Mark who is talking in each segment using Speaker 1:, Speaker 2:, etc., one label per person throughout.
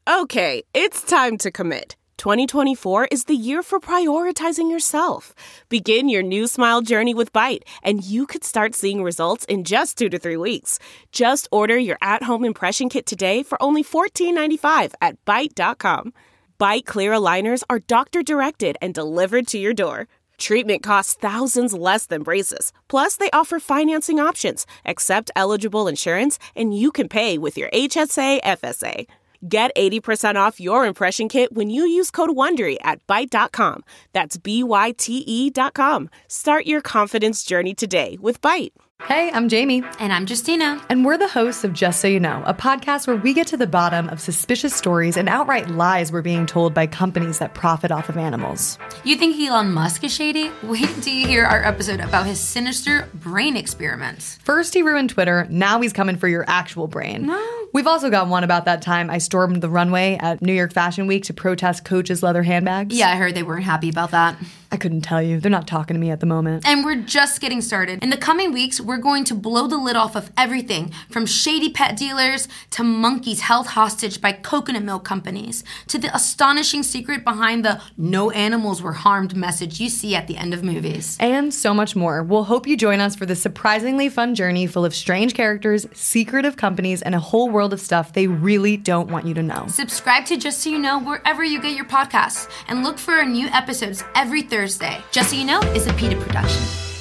Speaker 1: Okay, it's time to commit. 2024 is the year for prioritizing yourself. Begin your new smile journey with Byte, and you could start seeing results in just 2 to 3 weeks. Just order your at-home impression kit today for only $14.95 at Byte.com. Byte Clear aligners are doctor-directed and delivered to your door. Treatment costs thousands less than braces. Plus, they offer financing options, accept eligible insurance, and you can pay with your HSA FSA. Get 80% off your impression kit when you use code WONDERY at Byte.com. That's BYTE.com. Start your confidence journey today with Byte.
Speaker 2: Hey, I'm Jamie.
Speaker 3: And I'm Justina.
Speaker 2: And we're the hosts of Just So You Know, a podcast where we get to the bottom of suspicious stories and outright lies we're being told by companies that profit off of animals.
Speaker 3: You think Elon Musk is shady? Wait until you hear our episode about his sinister brain experiments.
Speaker 2: First he ruined Twitter, now he's coming for your actual brain.
Speaker 3: No.
Speaker 2: We've also got one about that time I stormed the runway at New York Fashion Week to protest Coach's leather handbags.
Speaker 3: Yeah, I heard they weren't happy about that.
Speaker 2: I couldn't tell you. They're not talking to me at the moment.
Speaker 3: And we're just getting started. In the coming weeks, we're going to blow the lid off of everything from shady pet dealers to monkeys held hostage by coconut milk companies to the astonishing secret behind the no animals were harmed message you see at the end of movies.
Speaker 2: And so much more. We'll hope you join us for this surprisingly fun journey full of strange characters, secretive companies, and a whole world of stuff they really don't want you to know.
Speaker 3: Subscribe to Just So You Know wherever you get your podcasts and look for our new episodes every Thursday. Just So You Know is a PETA production.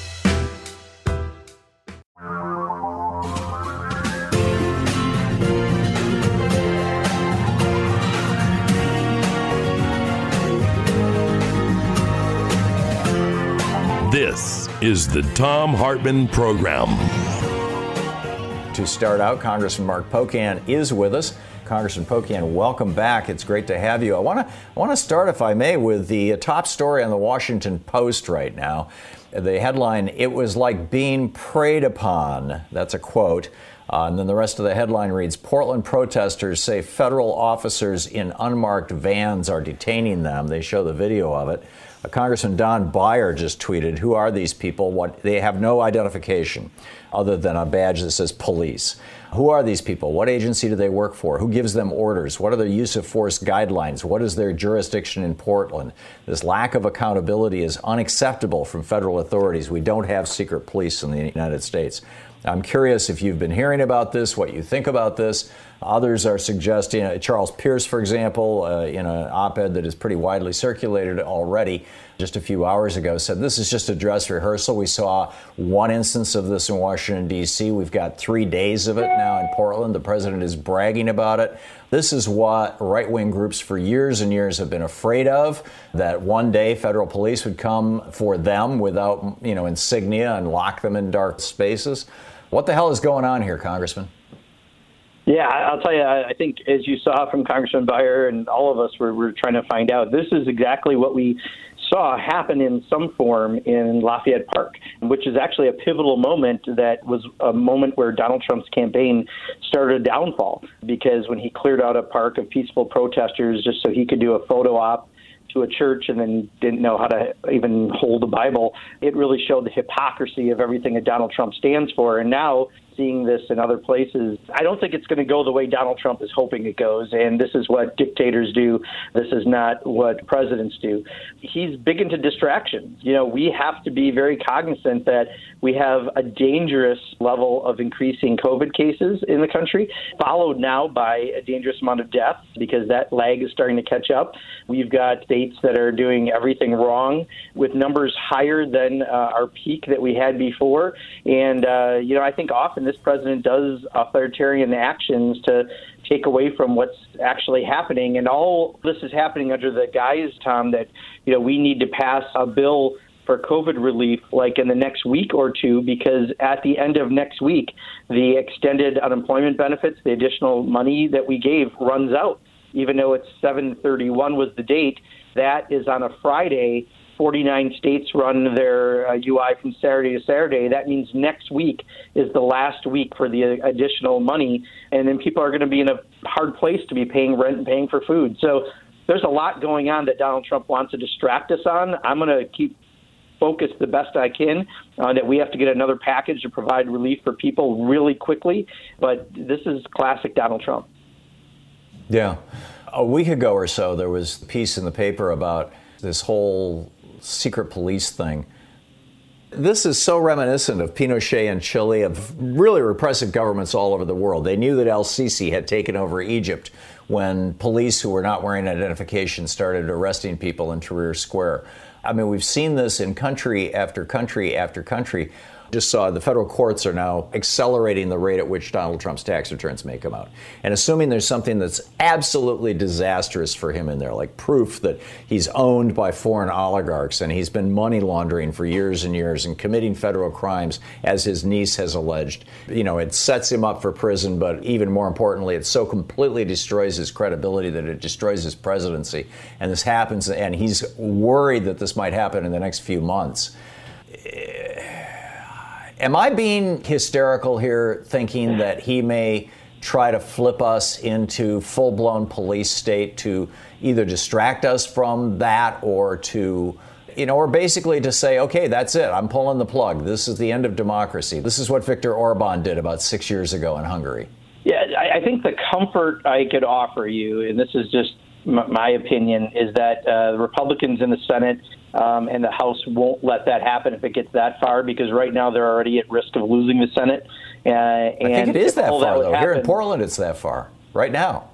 Speaker 4: This is the Thom Hartmann Program.
Speaker 5: To start out, Congressman Mark Pocan is with us. Congressman Pocan, welcome back. It's great to have you. I want to start, if I may, with the top story on the Washington Post right now. The headline, "It was like being preyed upon." That's a quote. And then the rest of the headline reads, "Portland protesters say federal officers in unmarked vans are detaining them." They show the video of it. Congressman Don Beyer just tweeted, "Who are these people? They have no identification other than a badge that says police. Who are these people? What agency do they work for? Who gives them orders? What are their use of force guidelines? What is their jurisdiction in Portland? This lack of accountability is unacceptable from federal authorities. We don't have secret police in the United States." I'm curious if you've been hearing about this, what you think about this. Others are suggesting, Charles Pierce, for example, in an op-ed that is pretty widely circulated already just a few hours ago, said this is just a dress rehearsal. We saw one instance of this in Washington, D.C. We've got 3 days of it now in Portland. The president is bragging about it. This is what right-wing groups for years and years have been afraid of, that one day federal police would come for them without, insignia and lock them in dark spaces. What the hell is going on here, Congressman?
Speaker 6: Yeah, I'll tell you, I think as you saw from Congressman Beyer and all of us were trying to find out, this is exactly what we saw happen in some form in Lafayette Park, which is actually a pivotal moment that was a moment where Donald Trump's campaign started a downfall, because when he cleared out a park of peaceful protesters just so he could do a photo op to a church and then didn't know how to even hold the Bible, it really showed the hypocrisy of everything that Donald Trump stands for. And now seeing this in other places, I don't think it's going to go the way Donald Trump is hoping it goes. And this is what dictators do. This is not what presidents do. He's big into distractions. We have to be very cognizant that we have a dangerous level of increasing COVID cases in the country, followed now by a dangerous amount of deaths, because that lag is starting to catch up. We've got states that are doing everything wrong with numbers higher than our peak that we had before. And, I think often this president does authoritarian actions to take away from what's actually happening. And all this is happening under the guise, Tom, that, we need to pass a bill for COVID relief like in the next week or two, because at the end of next week, the extended unemployment benefits, the additional money that we gave, runs out. Even though it's 7/31 was the date, that is on a Friday. 49 states run their UI from Saturday to Saturday. That means next week is the last week for the additional money. And then people are going to be in a hard place to be paying rent and paying for food. So there's a lot going on that Donald Trump wants to distract us on. I'm going to keep focused the best I can that we have to get another package to provide relief for people really quickly. But this is classic Donald Trump.
Speaker 5: Yeah. A week ago or so, there was a piece in the paper about this whole secret police thing. This is so reminiscent of Pinochet in Chile, of really repressive governments all over the world. They knew that El-Sisi had taken over Egypt when police who were not wearing identification started arresting people in Tahrir Square. I mean, we've seen this in country after country after country. Just saw the federal courts are now accelerating the rate at which Donald Trump's tax returns may come out. And assuming there's something that's absolutely disastrous for him in there, like proof that he's owned by foreign oligarchs and he's been money laundering for years and years and committing federal crimes, as his niece has alleged, it sets him up for prison. But even more importantly, it so completely destroys his credibility that it destroys his presidency. And this happens, and he's worried that this might happen in the next few months. Am I being hysterical here, thinking that he may try to flip us into full-blown police state to either distract us from that or to, or basically to say, okay, that's it, I'm pulling the plug. This is the end of democracy. This is what Viktor Orban did about 6 years ago in Hungary.
Speaker 6: Yeah, I think the comfort I could offer you, and this is just my opinion, is that the Republicans in the Senate and the House won't let that happen if it gets that far, because right now they're already at risk of losing the Senate.
Speaker 5: I think it is that far, though. Here in Portland, it's that far right now.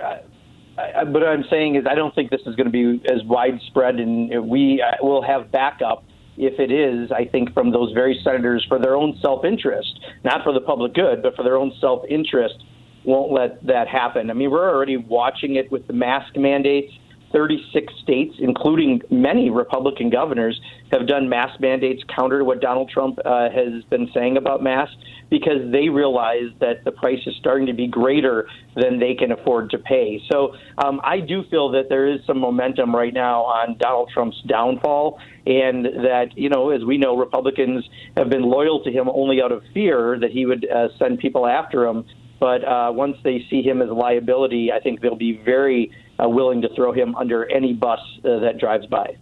Speaker 6: What I'm saying is I don't think this is going to be as widespread, and we will have backup if it is, I think, from those very senators for their own self-interest, not for the public good, but for their own self-interest, won't let that happen. I mean, we're already watching it with the mask mandates. 36 states, including many Republican governors, have done mask mandates counter to what Donald Trump has been saying about masks, because they realize that the price is starting to be greater than they can afford to pay. So I do feel that there is some momentum right now on Donald Trump's downfall, and that, as we know, Republicans have been loyal to him only out of fear that he would send people after him. But once they see him as a liability, I think they'll be very willing to throw him under any bus that drives by.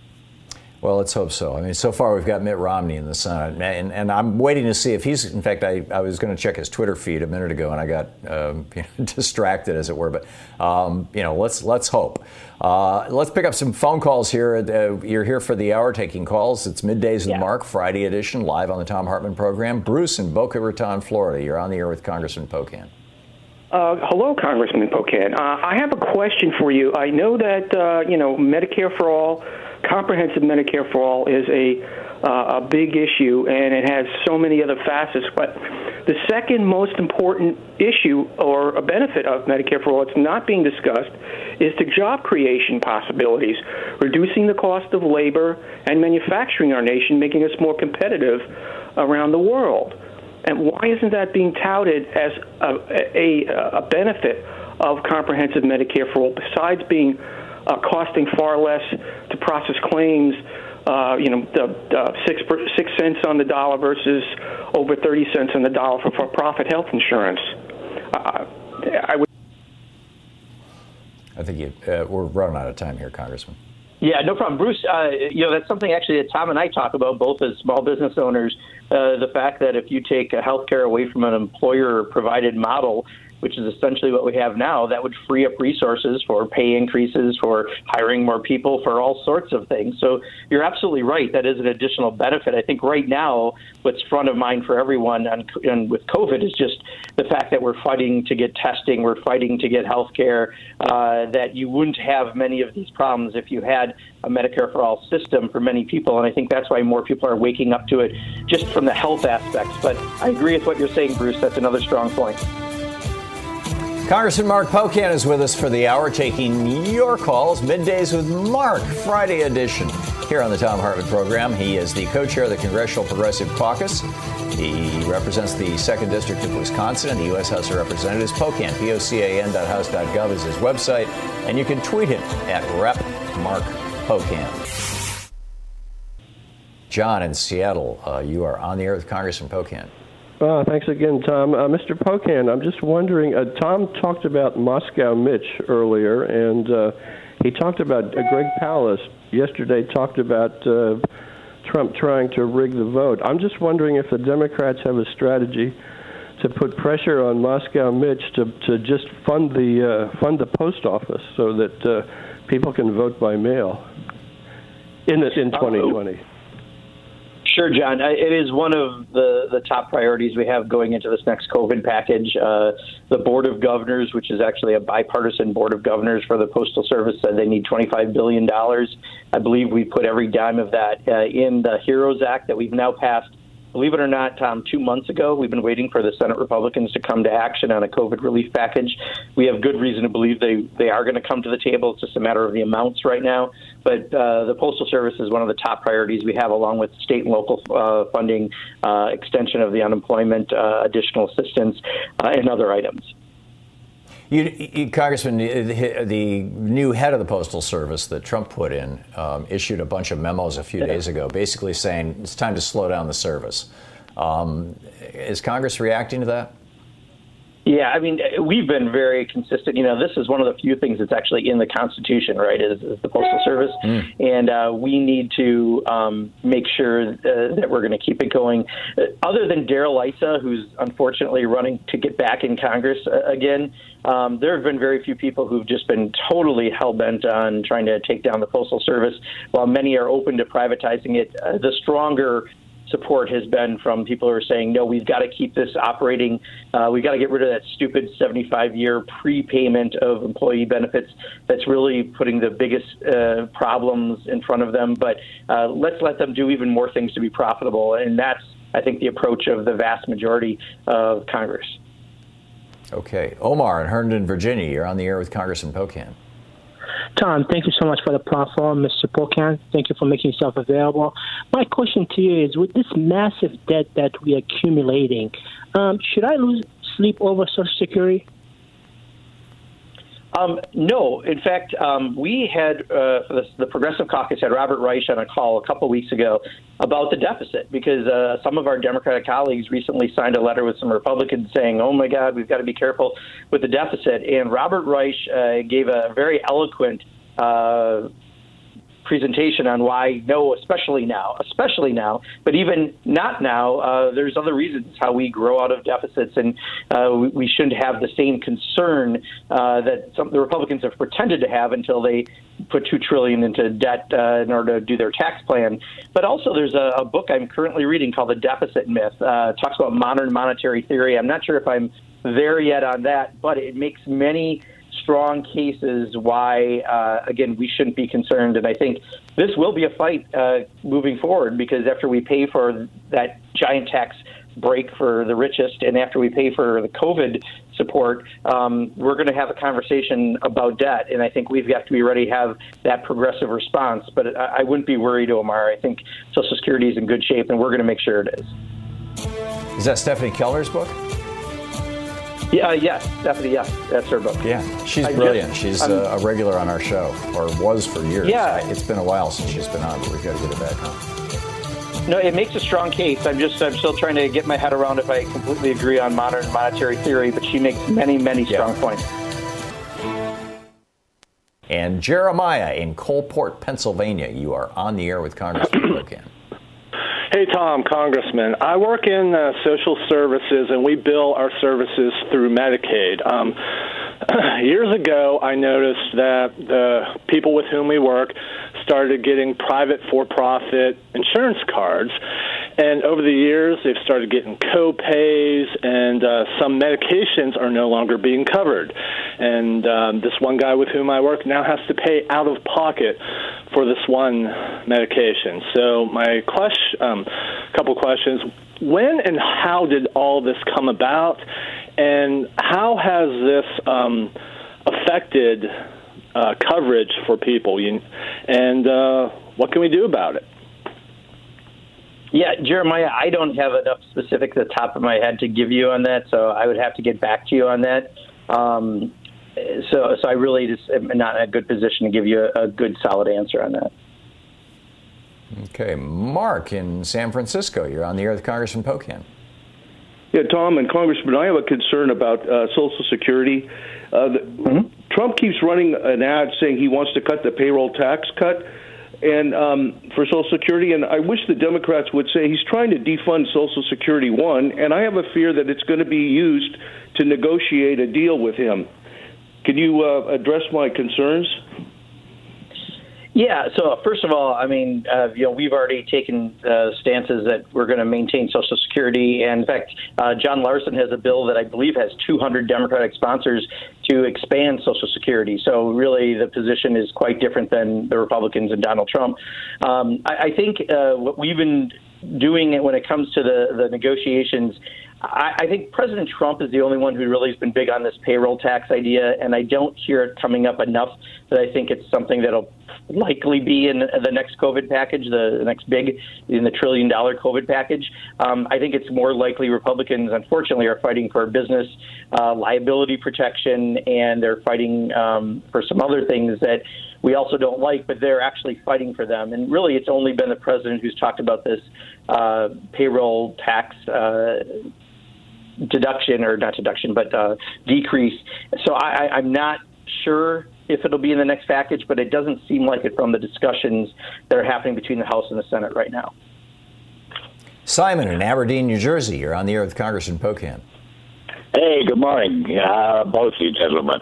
Speaker 5: Well, let's hope so. I mean, so far we've got Mitt Romney in the Senate, and I'm waiting to see if he's, in fact, I was going to check his Twitter feed a minute ago, and I got distracted, as it were. But, let's hope. Let's pick up some phone calls here. You're here for the hour taking calls. It's Middays with Mark, Friday edition, live on the Thom Hartmann program. Bruce in Boca Raton, Florida. You're on the air with Congressman Pocan.
Speaker 7: Hello, Congressman Pocan. I have a question for you. I know that, Medicare for All, comprehensive Medicare for All is a big issue, and it has so many other facets. But the second most important issue or a benefit of Medicare for All, it's not being discussed, is the job creation possibilities, reducing the cost of labor and manufacturing our nation, making us more competitive around the world. And why isn't that being touted as a benefit of comprehensive Medicare for All, besides being costing far less to process claims, the 6 cents on the dollar versus over 30 cents on the dollar for for-profit health insurance?
Speaker 5: I think we're running out of time here, Congressman.
Speaker 6: Yeah, no problem. Bruce, that's something actually that Tom and I talk about, both as small business owners, the fact that if you take health care away from an employer-provided model, which is essentially what we have now, that would free up resources for pay increases, for hiring more people, for all sorts of things. So you're absolutely right. That is an additional benefit. I think right now what's front of mind for everyone and with COVID is just the fact that we're fighting to get testing, we're fighting to get health care, that you wouldn't have many of these problems if you had a Medicare for All system for many people. And I think that's why more people are waking up to it just from the health aspects. But I agree with what you're saying, Bruce. That's another strong point.
Speaker 5: Congressman Mark Pocan is with us for the hour, taking your calls. Middays with Mark, Friday edition, here on the Thom Hartmann program. He is the co-chair of the Congressional Progressive Caucus. He represents the 2nd District of Wisconsin in the U.S. House of Representatives. Pocan, POCAN.house.gov is his website, and you can tweet him at Rep. Mark Pocan. John in Seattle, you are on the air with Congressman Pocan.
Speaker 8: Thanks again, Tom. Mr. Pocan, I'm just wondering, Tom talked about Moscow Mitch earlier, and he talked about Greg Palast yesterday talked about Trump trying to rig the vote. I'm just wondering if the Democrats have a strategy to put pressure on Moscow Mitch to just fund the post office so that people can vote by mail in 2020.
Speaker 6: Sure, John. It is one of the top priorities we have going into this next COVID package. The Board of Governors, which is actually a bipartisan Board of Governors for the Postal Service, said they need $25 billion. I believe we put every dime of that in the HEROES Act that we've now passed. Believe it or not, Tom, 2 months ago, we've been waiting for the Senate Republicans to come to action on a COVID relief package. We have good reason to believe they are going to come to the table. It's just a matter of the amounts right now. But the Postal Service is one of the top priorities we have, along with state and local funding, extension of the unemployment, additional assistance, and other items.
Speaker 5: Congressman, the new head of the Postal Service that Trump put in issued a bunch of memos a few days ago, basically saying it's time to slow down the service. Is Congress reacting to that?
Speaker 6: Yeah, I mean, we've been very consistent. You know, this is one of the few things that's actually in the Constitution, right, is the Postal Service. And we need to make sure that we're going to keep it going. Other than Darrell Issa, who's unfortunately running to get back in Congress again, there have been very few people who've just been totally hell-bent on trying to take down the Postal Service. While many are open to privatizing it, the stronger support has been from people who are saying, no, we've got to keep this operating. We've got to get rid of that stupid 75-year prepayment of employee benefits that's really putting the biggest problems in front of them. But let's let them do even more things to be profitable. And that's, I think, the approach of the vast majority of Congress.
Speaker 5: Okay. Omar in Herndon, Virginia, you're on the air with Congressman Pocan.
Speaker 9: Tom, thank you so much for the platform, Mr. Pocan. Thank you for making yourself available. My question to you is, with this massive debt that we're accumulating, should I lose sleep over Social Security?
Speaker 6: No. In fact, we had the Progressive Caucus had Robert Reich on a call a couple weeks ago about the deficit, because some of our Democratic colleagues recently signed a letter with some Republicans saying, oh, my God, we've got to be careful with the deficit. And Robert Reich gave a very eloquent presentation on why no, especially now, but even not now, there's other reasons how we grow out of deficits, and we shouldn't have the same concern that the Republicans have pretended to have until they put $2 trillion into debt in order to do their tax plan. But also there's a book I'm currently reading called The Deficit Myth. It talks about modern monetary theory. I'm not sure if I'm there yet on that, but it makes many strong cases why, again, we shouldn't be concerned. And I think this will be a fight moving forward, because after we pay for that giant tax break for the richest, and after we pay for the COVID support, we're going to have a conversation about debt. And I think we've got to be ready to have that progressive response. But I wouldn't be worried, Omar. I think Social Security is in good shape, and we're going to make sure it is.
Speaker 5: Is that Stephanie Keller's book?
Speaker 6: Yes, Stephanie, yes. That's her book.
Speaker 5: Yeah, she's brilliant. She's a regular on our show, or was for years.
Speaker 6: Yeah.
Speaker 5: It's been a while since she's been on, but we've got to get her back on.
Speaker 6: No, it makes a strong case. I'm still trying to get my head around if I completely agree on modern monetary theory, but she makes many, many strong points.
Speaker 5: And Jeremiah in Coalport, Pennsylvania, you are on the air with Congressman Pocan.
Speaker 10: Hey, Tom, Congressman. I work in social services, and we bill our services through Medicaid. Years ago, I noticed that the people with whom we work started getting private for-profit insurance cards, and over the years, they've started getting co-pays, and some medications are no longer being covered. And this one guy with whom I work now has to pay out of pocket for this one medication. So my couple questions: when and how did all this come about, and how has this affected coverage for people, and what can we do about it?
Speaker 6: Yeah, Jeremiah, I don't have enough specifics at the top of my head to give you on that, so I would have to get back to you on that. So I really just am not in a good position to give you a good, solid answer on that.
Speaker 5: Okay, Mark in San Francisco, you're on the air with Congressman Pocan.
Speaker 11: Yeah, Tom and Congressman, I have a concern about Social Security. Trump keeps running an ad saying he wants to cut the payroll tax cut, and for Social Security, and I wish the Democrats would say he's trying to defund Social Security 1, and I have a fear that it's going to be used to negotiate a deal with him. Can you address my concerns?
Speaker 6: Yeah. So first of all, I mean, we've already taken stances that we're going to maintain Social Security. And in fact, John Larson has a bill that I believe has 200 Democratic sponsors to expand Social Security. So really the position is quite different than the Republicans and Donald Trump. I think what we've been doing when it comes to the negotiations, I think President Trump is the only one who really has been big on this payroll tax idea, and I don't hear it coming up enough that I think it's something that'll likely be in the next COVID package, the next big in the $1 trillion COVID package. I think it's more likely Republicans, unfortunately, are fighting for business liability protection, and they're fighting for some other things that we also don't like, but they're actually fighting for them. And really, it's only been the president who's talked about this payroll tax decrease. So I'm not sure if it'll be in the next package, but it doesn't seem like it from the discussions that are happening between the House and the Senate right now.
Speaker 5: Simon in Aberdeen, New Jersey. You're on the air with Congressman Pocan.
Speaker 12: Hey, good morning, both you gentlemen.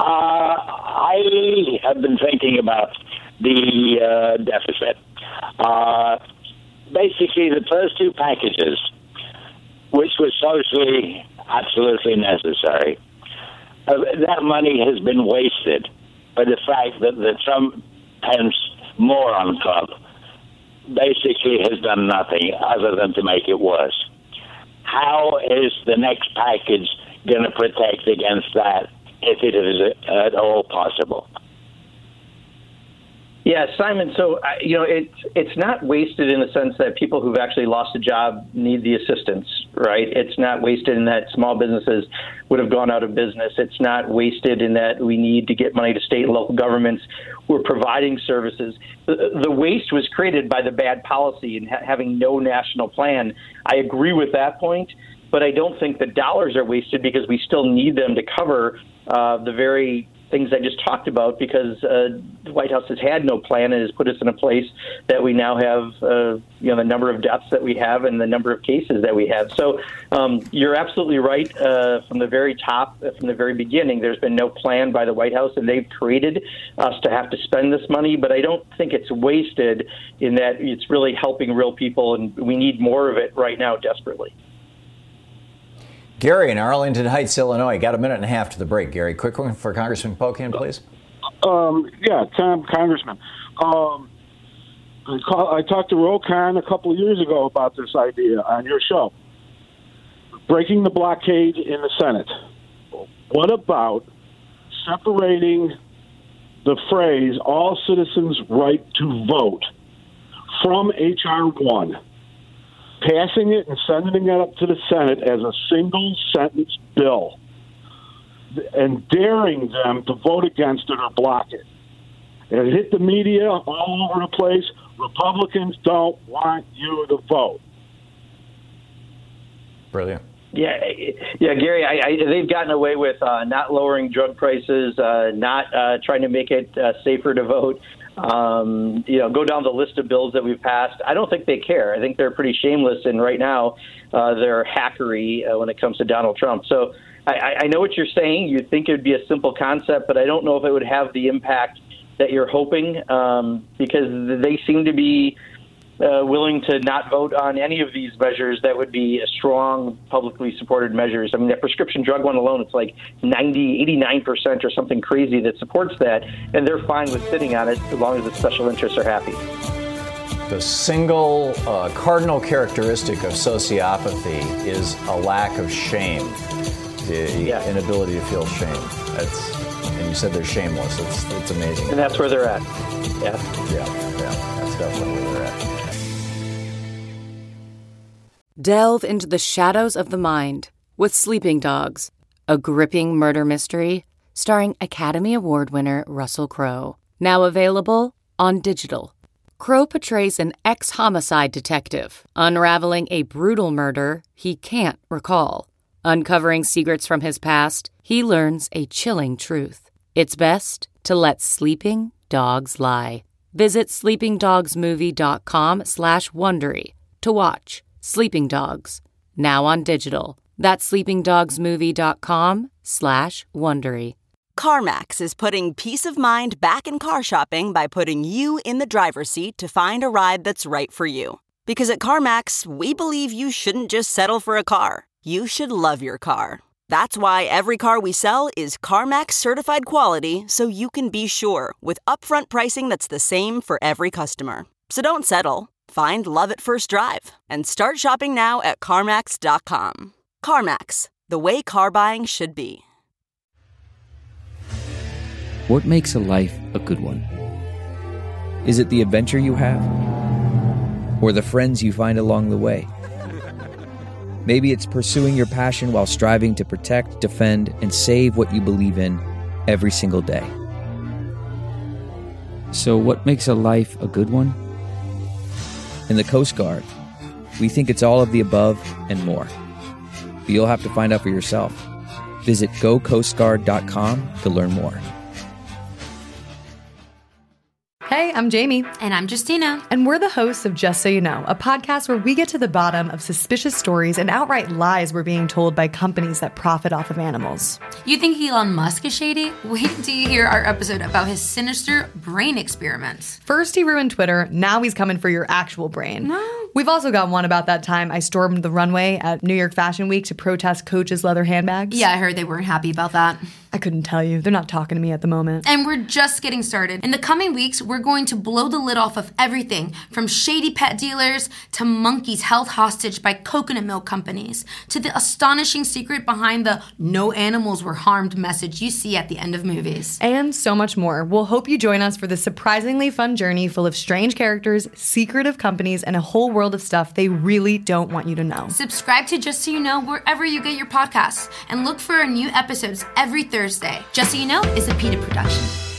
Speaker 12: I have been thinking about the deficit. Basically, the first two packages, which was socially absolutely necessary, that money has been wasted by the fact that the Trump-Pence moron club basically has done nothing other than to make it worse. How is the next package going to protect against that, if it is at all possible?
Speaker 6: Yeah, Simon, so, it's not wasted in the sense that people who've actually lost a job need the assistance, right? It's not wasted in that small businesses would have gone out of business. It's not wasted in that we need to get money to state and local governments who are providing services. The waste was created by the bad policy and having no national plan. I agree with that point, but I don't think the dollars are wasted because we still need them to cover the very things I just talked about, because the White House has had no plan and has put us in a place that we now have, the number of deaths that we have and the number of cases that we have. So you're absolutely right. From the very top, from the very beginning, there's been no plan by the White House, and they've created us to have to spend this money. But I don't think it's wasted in that it's really helping real people, and we need more of it right now desperately.
Speaker 5: Gary in Arlington Heights, Illinois. Got a minute and a half to the break. Gary, quick one for Congressman Pocan, please.
Speaker 13: Tom, Congressman. I talked to Rokan a couple of years ago about this idea on your show. Breaking the blockade in the Senate. What about separating the phrase, all citizens' right to vote, from H.R. 1? Passing it and sending it up to the Senate as a single-sentence bill and daring them to vote against it or block it. It hit the media all over the place. Republicans don't want you to vote.
Speaker 5: Brilliant.
Speaker 6: Yeah, Gary, they've gotten away with not lowering drug prices, not trying to make it safer to vote. Go down the list of bills that we've passed. I don't think they care. I think they're pretty shameless, and right now they're hackery when it comes to Donald Trump. So I know what you're saying. You think it would be a simple concept, but I don't know if it would have the impact that you're hoping, because they seem to be willing to not vote on any of these measures that would be strong, publicly supported measures. I mean, that prescription drug one alone, it's like 89% or something crazy that supports that, and they're fine with sitting on it as long as the special interests are happy.
Speaker 5: The single cardinal characteristic of sociopathy is a lack of shame, the inability to feel shame. And you said they're shameless. It's amazing.
Speaker 6: And that's where they're at. Yeah.
Speaker 5: That's definitely where they're at.
Speaker 14: Delve into the shadows of the mind with Sleeping Dogs, a gripping murder mystery starring Academy Award winner Russell Crowe. Now available on digital. Crowe portrays an ex-homicide detective unraveling a brutal murder he can't recall. Uncovering secrets from his past, he learns a chilling truth. It's best to let sleeping dogs lie. Visit sleepingdogsmovie.com/Wondery to watch Sleeping Dogs, now on digital. That's sleepingdogsmovie.com/Wondery.
Speaker 15: CarMax is putting peace of mind back in car shopping by putting you in the driver's seat to find a ride that's right for you. Because at CarMax, we believe you shouldn't just settle for a car. You should love your car. That's why every car we sell is CarMax certified quality, so you can be sure with upfront pricing that's the same for every customer. So don't settle. Find love at first drive and start shopping now at CarMax.com. CarMax, the way car buying should be.
Speaker 16: What makes a life a good one? Is it the adventure you have? Or the friends you find along the way? Maybe it's pursuing your passion while striving to protect, defend, and save what you believe in every single day. So what makes a life a good one? In the Coast Guard, we think it's all of the above and more. But you'll have to find out for yourself. Visit gocoastguard.com to learn more.
Speaker 2: Hey, I'm Jamie.
Speaker 3: And I'm Justina.
Speaker 2: And we're the hosts of Just So You Know, a podcast where we get to the bottom of suspicious stories and outright lies we're being told by companies that profit off of animals.
Speaker 3: You think Elon Musk is shady? Wait till you hear our episode about his sinister brain experiments.
Speaker 2: First he ruined Twitter, now he's coming for your actual brain.
Speaker 3: No.
Speaker 2: We've also got one about that time I stormed the runway at New York Fashion Week to protest Coach's leather handbags.
Speaker 3: Yeah, I heard they weren't happy about that.
Speaker 2: I couldn't tell you. They're not talking to me at the moment.
Speaker 3: And we're just getting started. In the coming weeks, we're going to blow the lid off of everything from shady pet dealers to monkeys held hostage by coconut milk companies to the astonishing secret behind the "no animals were harmed" message you see at the end of movies.
Speaker 2: And so much more. We'll hope you join us for this surprisingly fun journey full of strange characters, secretive companies, and a whole world of stuff they really don't want you to know.
Speaker 3: Subscribe to Just So You Know wherever you get your podcasts and look for our new episodes every Thursday. Just So You Know is a PETA production.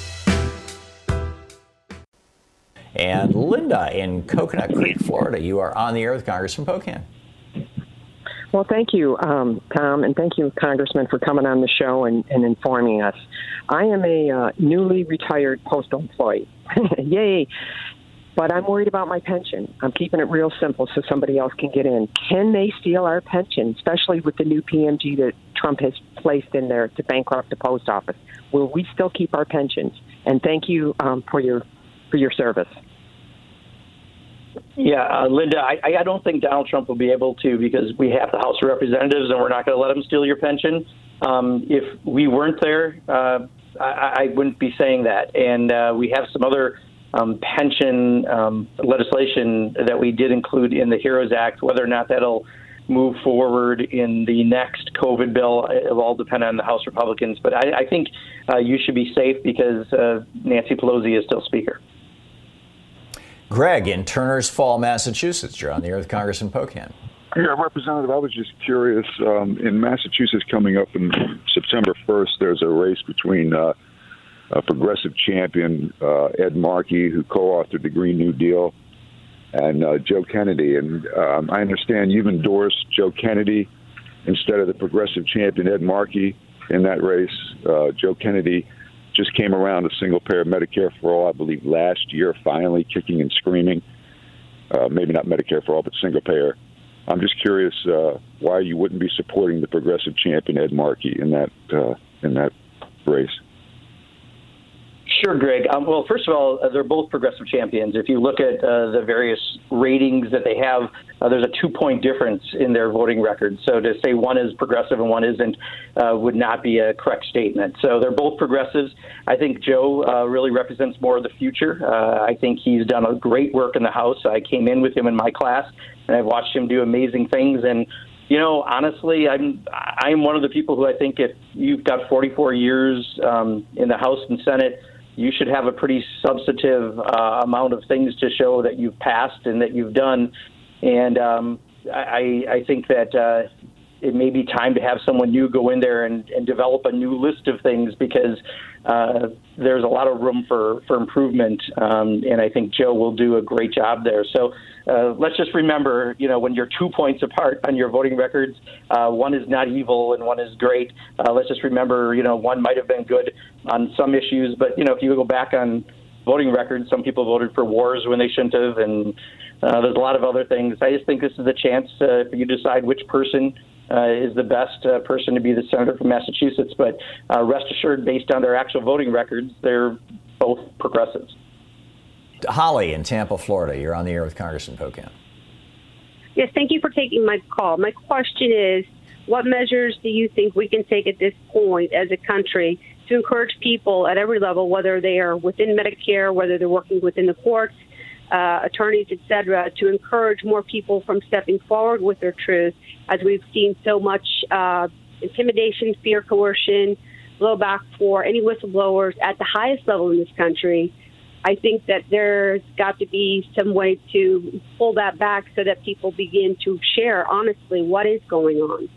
Speaker 5: And Linda in Coconut Creek, Florida, you are on the air with Congressman Pocan.
Speaker 17: Well, thank you, Tom, and thank you, Congressman, for coming on the show and informing us. I am a newly retired postal employee. Yay! But I'm worried about my pension. I'm keeping it real simple so somebody else can get in. Can they steal our pension, especially with the new PMG that Trump has placed in there to bankrupt the post office? Will we still keep our pensions? And thank you for your service.
Speaker 6: Yeah, Linda, I don't think Donald Trump will be able to, because we have the House of Representatives and we're not going to let him steal your pension. If we weren't there, I wouldn't be saying that. And we have some other pension legislation that we did include in the HEROES Act. Whether or not that'll move forward in the next COVID bill, it'll all depend on the House Republicans. But I think you should be safe because Nancy Pelosi is still Speaker.
Speaker 5: Greg in Turners Fall, Massachusetts. You're on the air with Congressman Pocan.
Speaker 18: Yeah, Representative, I was just curious. In Massachusetts coming up in September 1st, there's a race between a progressive champion, Ed Markey, who co-authored the Green New Deal, and Joe Kennedy. And I understand you've endorsed Joe Kennedy instead of the progressive champion, Ed Markey, in that race. Joe Kennedy just came around to single-payer Medicare for all, I believe, last year, finally kicking and screaming. Maybe not Medicare for all, but single-payer. I'm just curious why you wouldn't be supporting the progressive champion, Ed Markey, in that race.
Speaker 6: Sure, Greg. Well, first of all, they're both progressive champions. If you look at the various ratings that they have, there's a 2-point difference in their voting record. So to say one is progressive and one isn't would not be a correct statement. So they're both progressives. I think Joe really represents more of the future. I think he's done a great work in the House. I came in with him in my class, and I've watched him do amazing things. And you know, honestly, I'm one of the people who I think if you've got 44 years in the House and Senate, you should have a pretty substantive amount of things to show that you've passed and that you've done. And I think that it may be time to have someone new go in there and develop a new list of things, because there's a lot of room for improvement. And I think Joe will do a great job there. So let's just remember, you know, when you're 2 points apart on your voting records, one is not evil and one is great. Let's just remember, you know, one might have been good on some issues, but, you know, if you go back on voting records. Some people voted for wars when they shouldn't have, and there's a lot of other things. I just think this is a chance for you to decide which person is the best person to be the senator from Massachusetts. But rest assured, based on their actual voting records, they're both progressives.
Speaker 5: Holly in Tampa, Florida. You're on the air with Congressman Pocan.
Speaker 19: Yes, thank you for taking my call. My question is, what measures do you think we can take at this point as a country to encourage people at every level, whether they are within Medicare, whether they're working within the courts, attorneys, et cetera, to encourage more people from stepping forward with their truth, as we've seen so much intimidation, fear, coercion, blowback for any whistleblowers at the highest level in this country? I think that there's got to be some way to pull that back so that people begin to share honestly what is going on.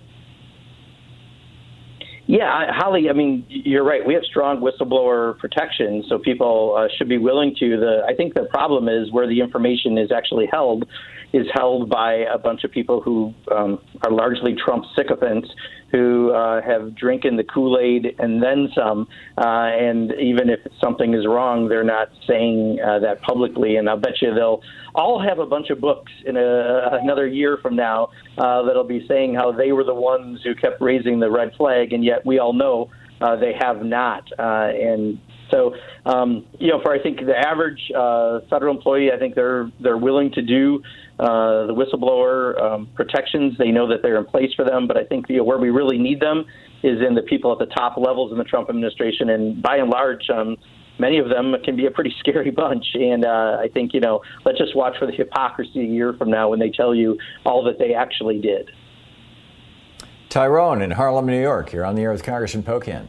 Speaker 6: Yeah, Holly, I mean, you're right. We have strong whistleblower protection, so people should be willing to. I think the problem is where the information is actually held is held by a bunch of people who are largely Trump sycophants who have drinking the Kool-Aid and then some. And even if something is wrong, they're not saying that publicly. And I'll bet you they'll all have a bunch of books in another year from now that'll be saying how they were the ones who kept raising the red flag, and yet we all know they have not. And so, for I think the average federal employee, I think they're willing to do the whistleblower protections. They know that they're in place for them, but I think where we really need them is in the people at the top levels in the Trump administration, and by and large, many of them can be a pretty scary bunch. And I think, let's just watch for the hypocrisy a year from now when they tell you all that they actually did.
Speaker 5: Tyrone in Harlem, New York. You're on the air with Congressman Pocan.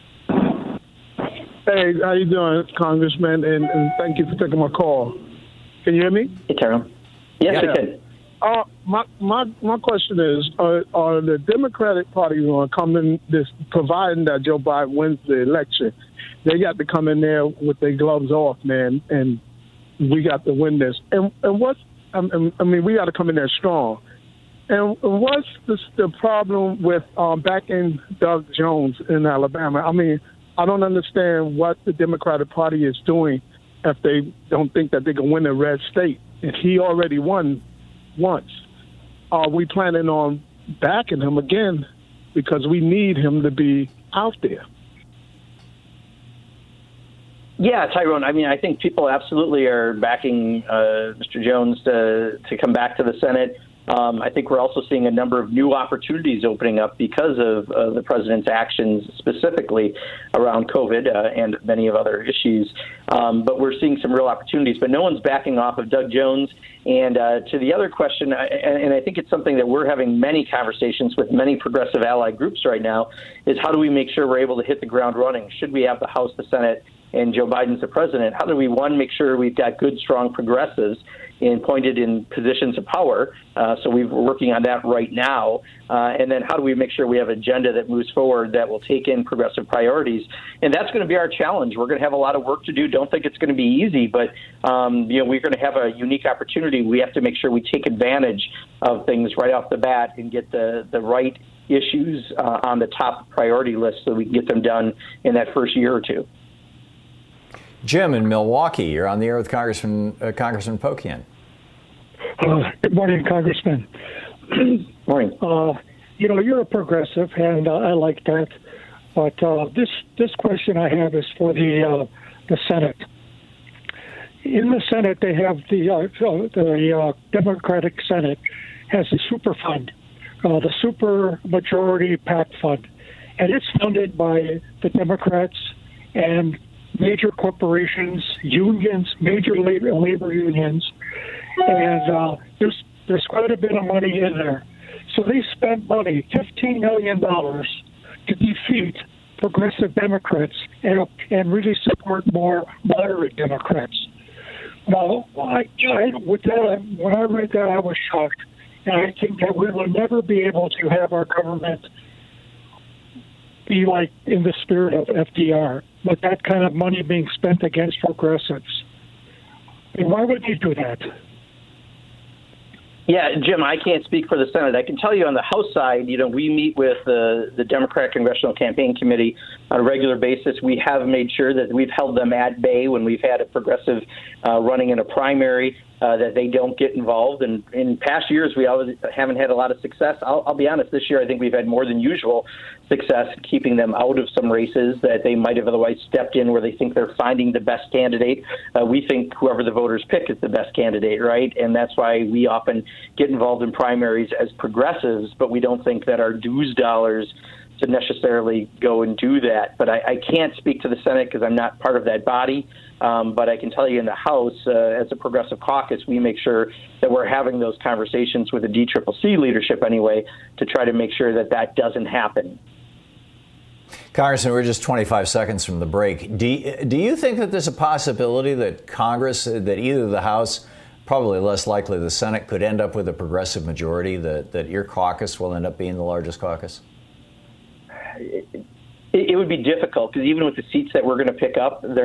Speaker 13: Hey, how you doing, Congressman? And thank you for taking my call. Can you hear me?
Speaker 6: Hey, Tyrone. Yes, I can.
Speaker 13: My question is, are the Democratic Party going to come in providing that Joe Biden wins the election? They got to come in there with their gloves off, man, and we got to win this. And we got to come in there strong. And what's the problem with backing Doug Jones in Alabama? I mean, I don't understand what the Democratic Party is doing if they don't think that they can win a red state. And he already won once. Are we planning on backing him again because we need him to be out there?
Speaker 6: Yeah, Tyrone, I mean, I think people absolutely are backing Mr. Jones to come back to the Senate. I think we're also seeing a number of new opportunities opening up because of the president's actions, specifically around COVID and many of other issues. But we're seeing some real opportunities. But no one's backing off of Doug Jones. And to the other question, and I think it's something that we're having many conversations with many progressive ally groups right now, is how do we make sure we're able to hit the ground running? Should we have the House, the Senate, and Joe Biden's the president? How do we, one, make sure we've got good, strong progressives appointed in positions of power? So we're working on that right now. And then how do we make sure we have an agenda that moves forward that will take in progressive priorities? And that's going to be our challenge. We're going to have a lot of work to do. Don't think it's going to be easy, but we're going to have a unique opportunity. We have to make sure we take advantage of things right off the bat and get the right issues on the top priority list so we can get them done in that first year or two.
Speaker 5: Jim in Milwaukee, you're on the air with Congressman Pocan.
Speaker 20: Good morning, Congressman.
Speaker 6: Morning.
Speaker 20: You're a progressive, and I like that. But this question I have is for the Senate. In the Senate, they have the Democratic Senate has a super fund, the Super Majority PAC Fund, and it's funded by the Democrats and major corporations, unions, major labor unions, and there's quite a bit of money in there. So they spent money, $15 million, to defeat progressive Democrats and really support more moderate Democrats. Now, when I read that, I was shocked, and I think that we will never be able to have our government be like in the spirit of FDR, with that kind of money being spent against progressives. And why would they do that?
Speaker 6: Yeah, Jim, I can't speak for the Senate. I can tell you on the House side, we meet with the Democratic Congressional Campaign Committee on a regular basis. We have made sure that we've held them at bay when we've had a progressive running in a primary, that they don't get involved. And in past years, we always haven't had a lot of success. I'll be honest, this year I think we've had more than usual success keeping them out of some races that they might have otherwise stepped in where they think they're finding the best candidate. We think whoever the voters pick is the best candidate, right? And that's why we often get involved in primaries as progressives, but we don't think that our dues dollars to necessarily go and do that. But I can't speak to the Senate because I'm not part of that body. But I can tell you in the House, as a progressive caucus, we make sure that we're having those conversations with the DCCC leadership anyway to try to make sure that that doesn't happen.
Speaker 5: Congressman, we're just 25 seconds from the break. Do you think that there's a possibility that Congress, that either the House, probably less likely the Senate, could end up with a progressive majority, that your caucus will end up being the largest caucus?
Speaker 6: It would be difficult because even with the seats that we're going to pick up, they're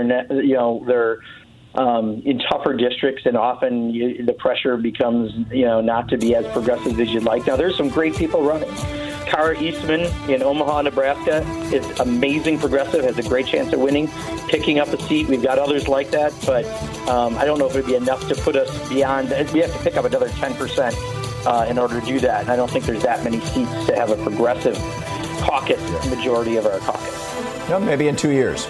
Speaker 6: in tougher districts, and often the pressure becomes not to be as progressive as you'd like. Now, there's some great people running. Kara Eastman in Omaha, Nebraska is amazing progressive, has a great chance of winning, picking up a seat. We've got others like that, but I don't know if it would be enough to put us beyond. We have to pick up another 10% in order to do that, and I don't think there's that many seats to have a progressive caucus majority of our caucus.
Speaker 5: No, maybe in 2 years.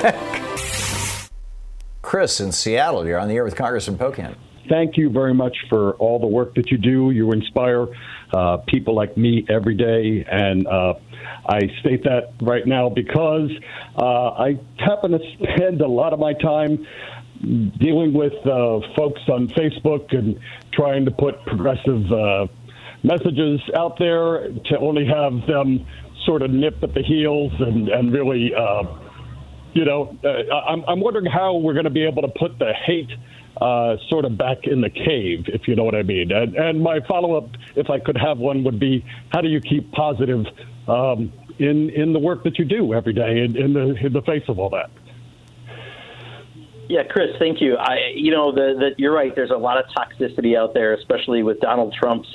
Speaker 5: Chris in Seattle, you're on the air with Congressman Pocan.
Speaker 21: Thank you very much for all the work that you do. You inspire people like me every day, and I state that right now because I happen to spend a lot of my time dealing with folks on Facebook and trying to put progressive messages out there to only have them sort of nip at the heels and really, I'm wondering how we're going to be able to put the hate sort of back in the cave, if you know what I mean. And my follow-up, if I could have one, would be, how do you keep positive in the work that you do every day in the face of all that?
Speaker 6: Yeah, Chris, thank you. You're right. There's a lot of toxicity out there, especially with Donald Trump's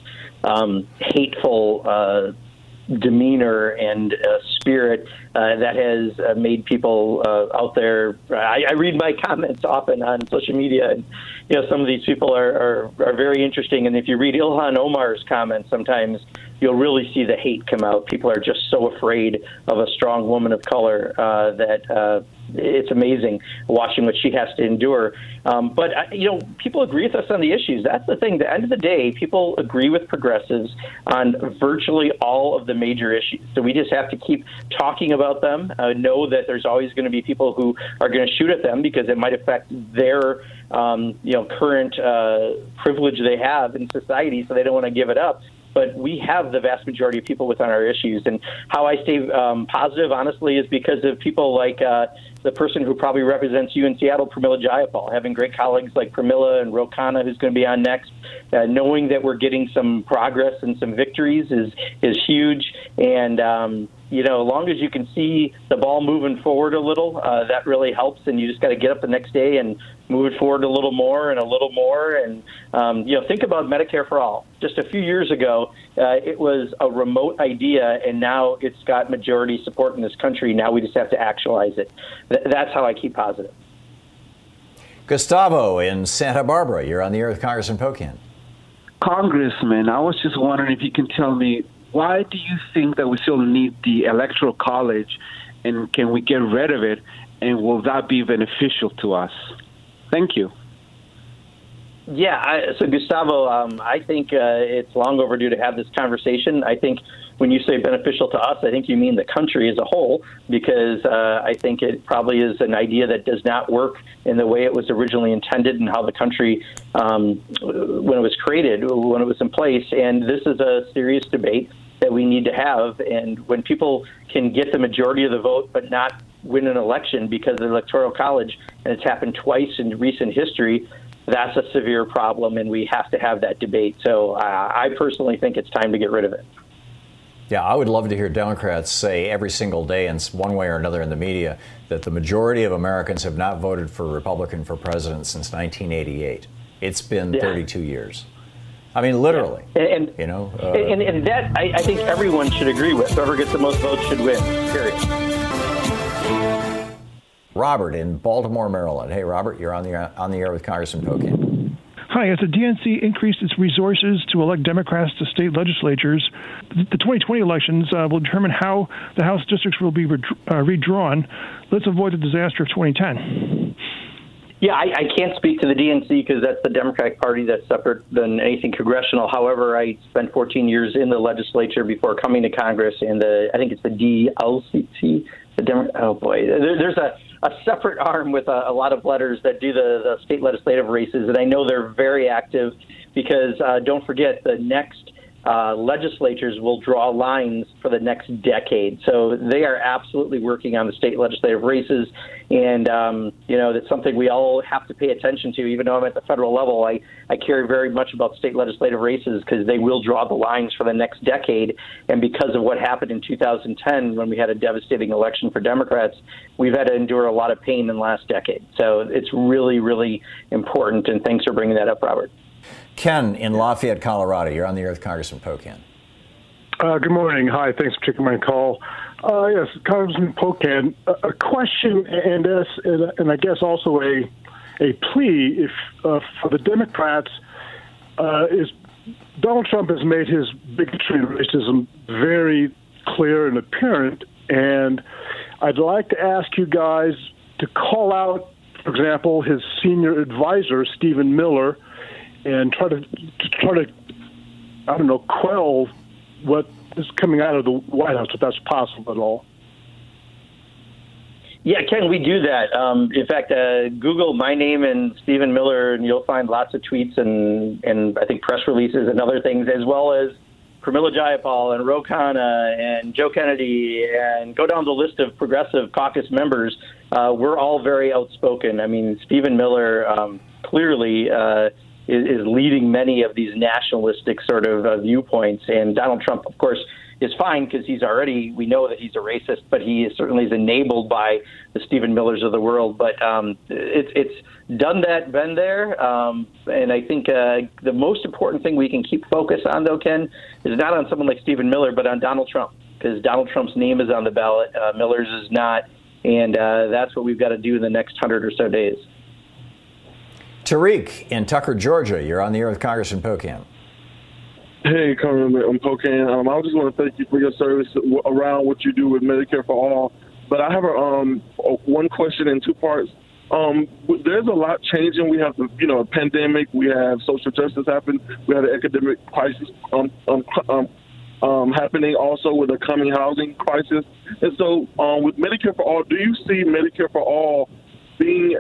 Speaker 6: hateful demeanor and spirit that has made people out there. I read my comments often on social media, and some of these people are very interesting. And if you read Ilhan Omar's comments, sometimes you'll really see the hate come out. People are just so afraid of a strong woman of color that it's amazing watching what she has to endure. But people agree with us on the issues. That's the thing. At the end of the day, people agree with progressives on virtually all of the major issues. So we just have to keep talking about them, know that there's always going to be people who are going to shoot at them because it might affect their current privilege they have in society, so they don't want to give it up. But we have the vast majority of people within our issues. And how I stay positive, honestly, is because of people like the person who probably represents you in Seattle, Pramila Jayapal, having great colleagues like Pramila and Ro Khanna, who's going to be on next. Knowing that we're getting some progress and some victories is huge. And, as long as you can see the ball moving forward a little, that really helps. And you just got to get up the next day and move it forward a little more and a little more. And, think about Medicare for All. Just a few years ago, it was a remote idea, and now it's got majority support in this country. Now we just have to actualize it. That's how I keep positive.
Speaker 5: Gustavo in Santa Barbara, you're on the air with Congressman Pocan.
Speaker 22: Congressman, I was just wondering if you can tell me, why do you think that we still need the Electoral College, and can we get rid of it, and will that be beneficial to us? Thank you.
Speaker 6: Yeah, so Gustavo, I think it's long overdue to have this conversation. I think when you say beneficial to us, I think you mean the country as a whole, because I think it probably is an idea that does not work in the way it was originally intended and how the country, when it was created, when it was in place. And this is a serious debate that we need to have. And when people can get the majority of the vote but not win an election because of the Electoral College, and it's happened twice in recent history, that's a severe problem, and we have to have that debate. So I personally think it's time to get rid of it.
Speaker 5: Yeah, I would love to hear Democrats say every single day in one way or another in the media that the majority of Americans have not voted for a Republican for president since 1988. It's been 32 years. I mean, literally.
Speaker 6: And that I think everyone should agree with. Whoever gets the most votes should win, period.
Speaker 5: Robert in Baltimore, Maryland. Hey, Robert, you're on the air with Congressman Pocan.
Speaker 1: Hi, as the DNC increased its resources to elect Democrats to state legislatures, the 2020 elections will determine how the House districts will be redrawn. Let's avoid the disaster of 2010.
Speaker 6: Yeah, I can't speak to the DNC because that's the Democratic Party that's separate than anything congressional. However, I spent 14 years in the legislature before coming to Congress in I think it's the DLCC. There's a separate arm with a lot of letters that do the state legislative races, and I know they're very active because don't forget the next legislatures will draw lines for the next decade. So they are absolutely working on the state legislative races. And, that's something we all have to pay attention to. Even though I'm at the federal level, I care very much about state legislative races because they will draw the lines for the next decade. And because of what happened in 2010, when we had a devastating election for Democrats, we've had to endure a lot of pain in the last decade. So it's really, really important. And thanks for bringing that up, Robert.
Speaker 5: Ken in Lafayette, Colorado. You're on the air with Congressman Pocan.
Speaker 13: Good morning. Hi, thanks for taking my call. Yes, Congressman Pocan, a question and I guess also a plea for the Democrats is Donald Trump has made his bigotry and racism very clear and apparent, and I'd like to ask you guys to call out, for example, his senior advisor, Stephen Miller, and try to quell what is coming out of the White House, if that's possible at all.
Speaker 6: Yeah, Ken, we do that. In fact, Google my name and Stephen Miller, and you'll find lots of tweets and I think press releases and other things, as well as Pramila Jayapal and Ro Khanna and Joe Kennedy, and go down the list of progressive caucus members. We're all very outspoken. I mean, Stephen Miller clearly is leading many of these nationalistic sort of viewpoints. And Donald Trump, of course, is fine because we know that he's a racist, but he certainly is enabled by the Stephen Millers of the world. But it's done that, been there. And I think the most important thing we can keep focus on, though, Ken, is not on someone like Stephen Miller, but on Donald Trump, because Donald Trump's name is on the ballot. Miller's is not. And that's what we've got to do in the next 100 or so days.
Speaker 5: Tariq in Tucker, Georgia. You're on the air with Congressman Pocan.
Speaker 4: Hey, Congressman Pocan. I just want to thank you for your service around what you do with Medicare for All. But I have one question in two parts. There's a lot changing. We have a pandemic. We have social justice happen. We have an academic crisis happening also with a coming housing crisis. And so with Medicare for All, do you see Medicare for All being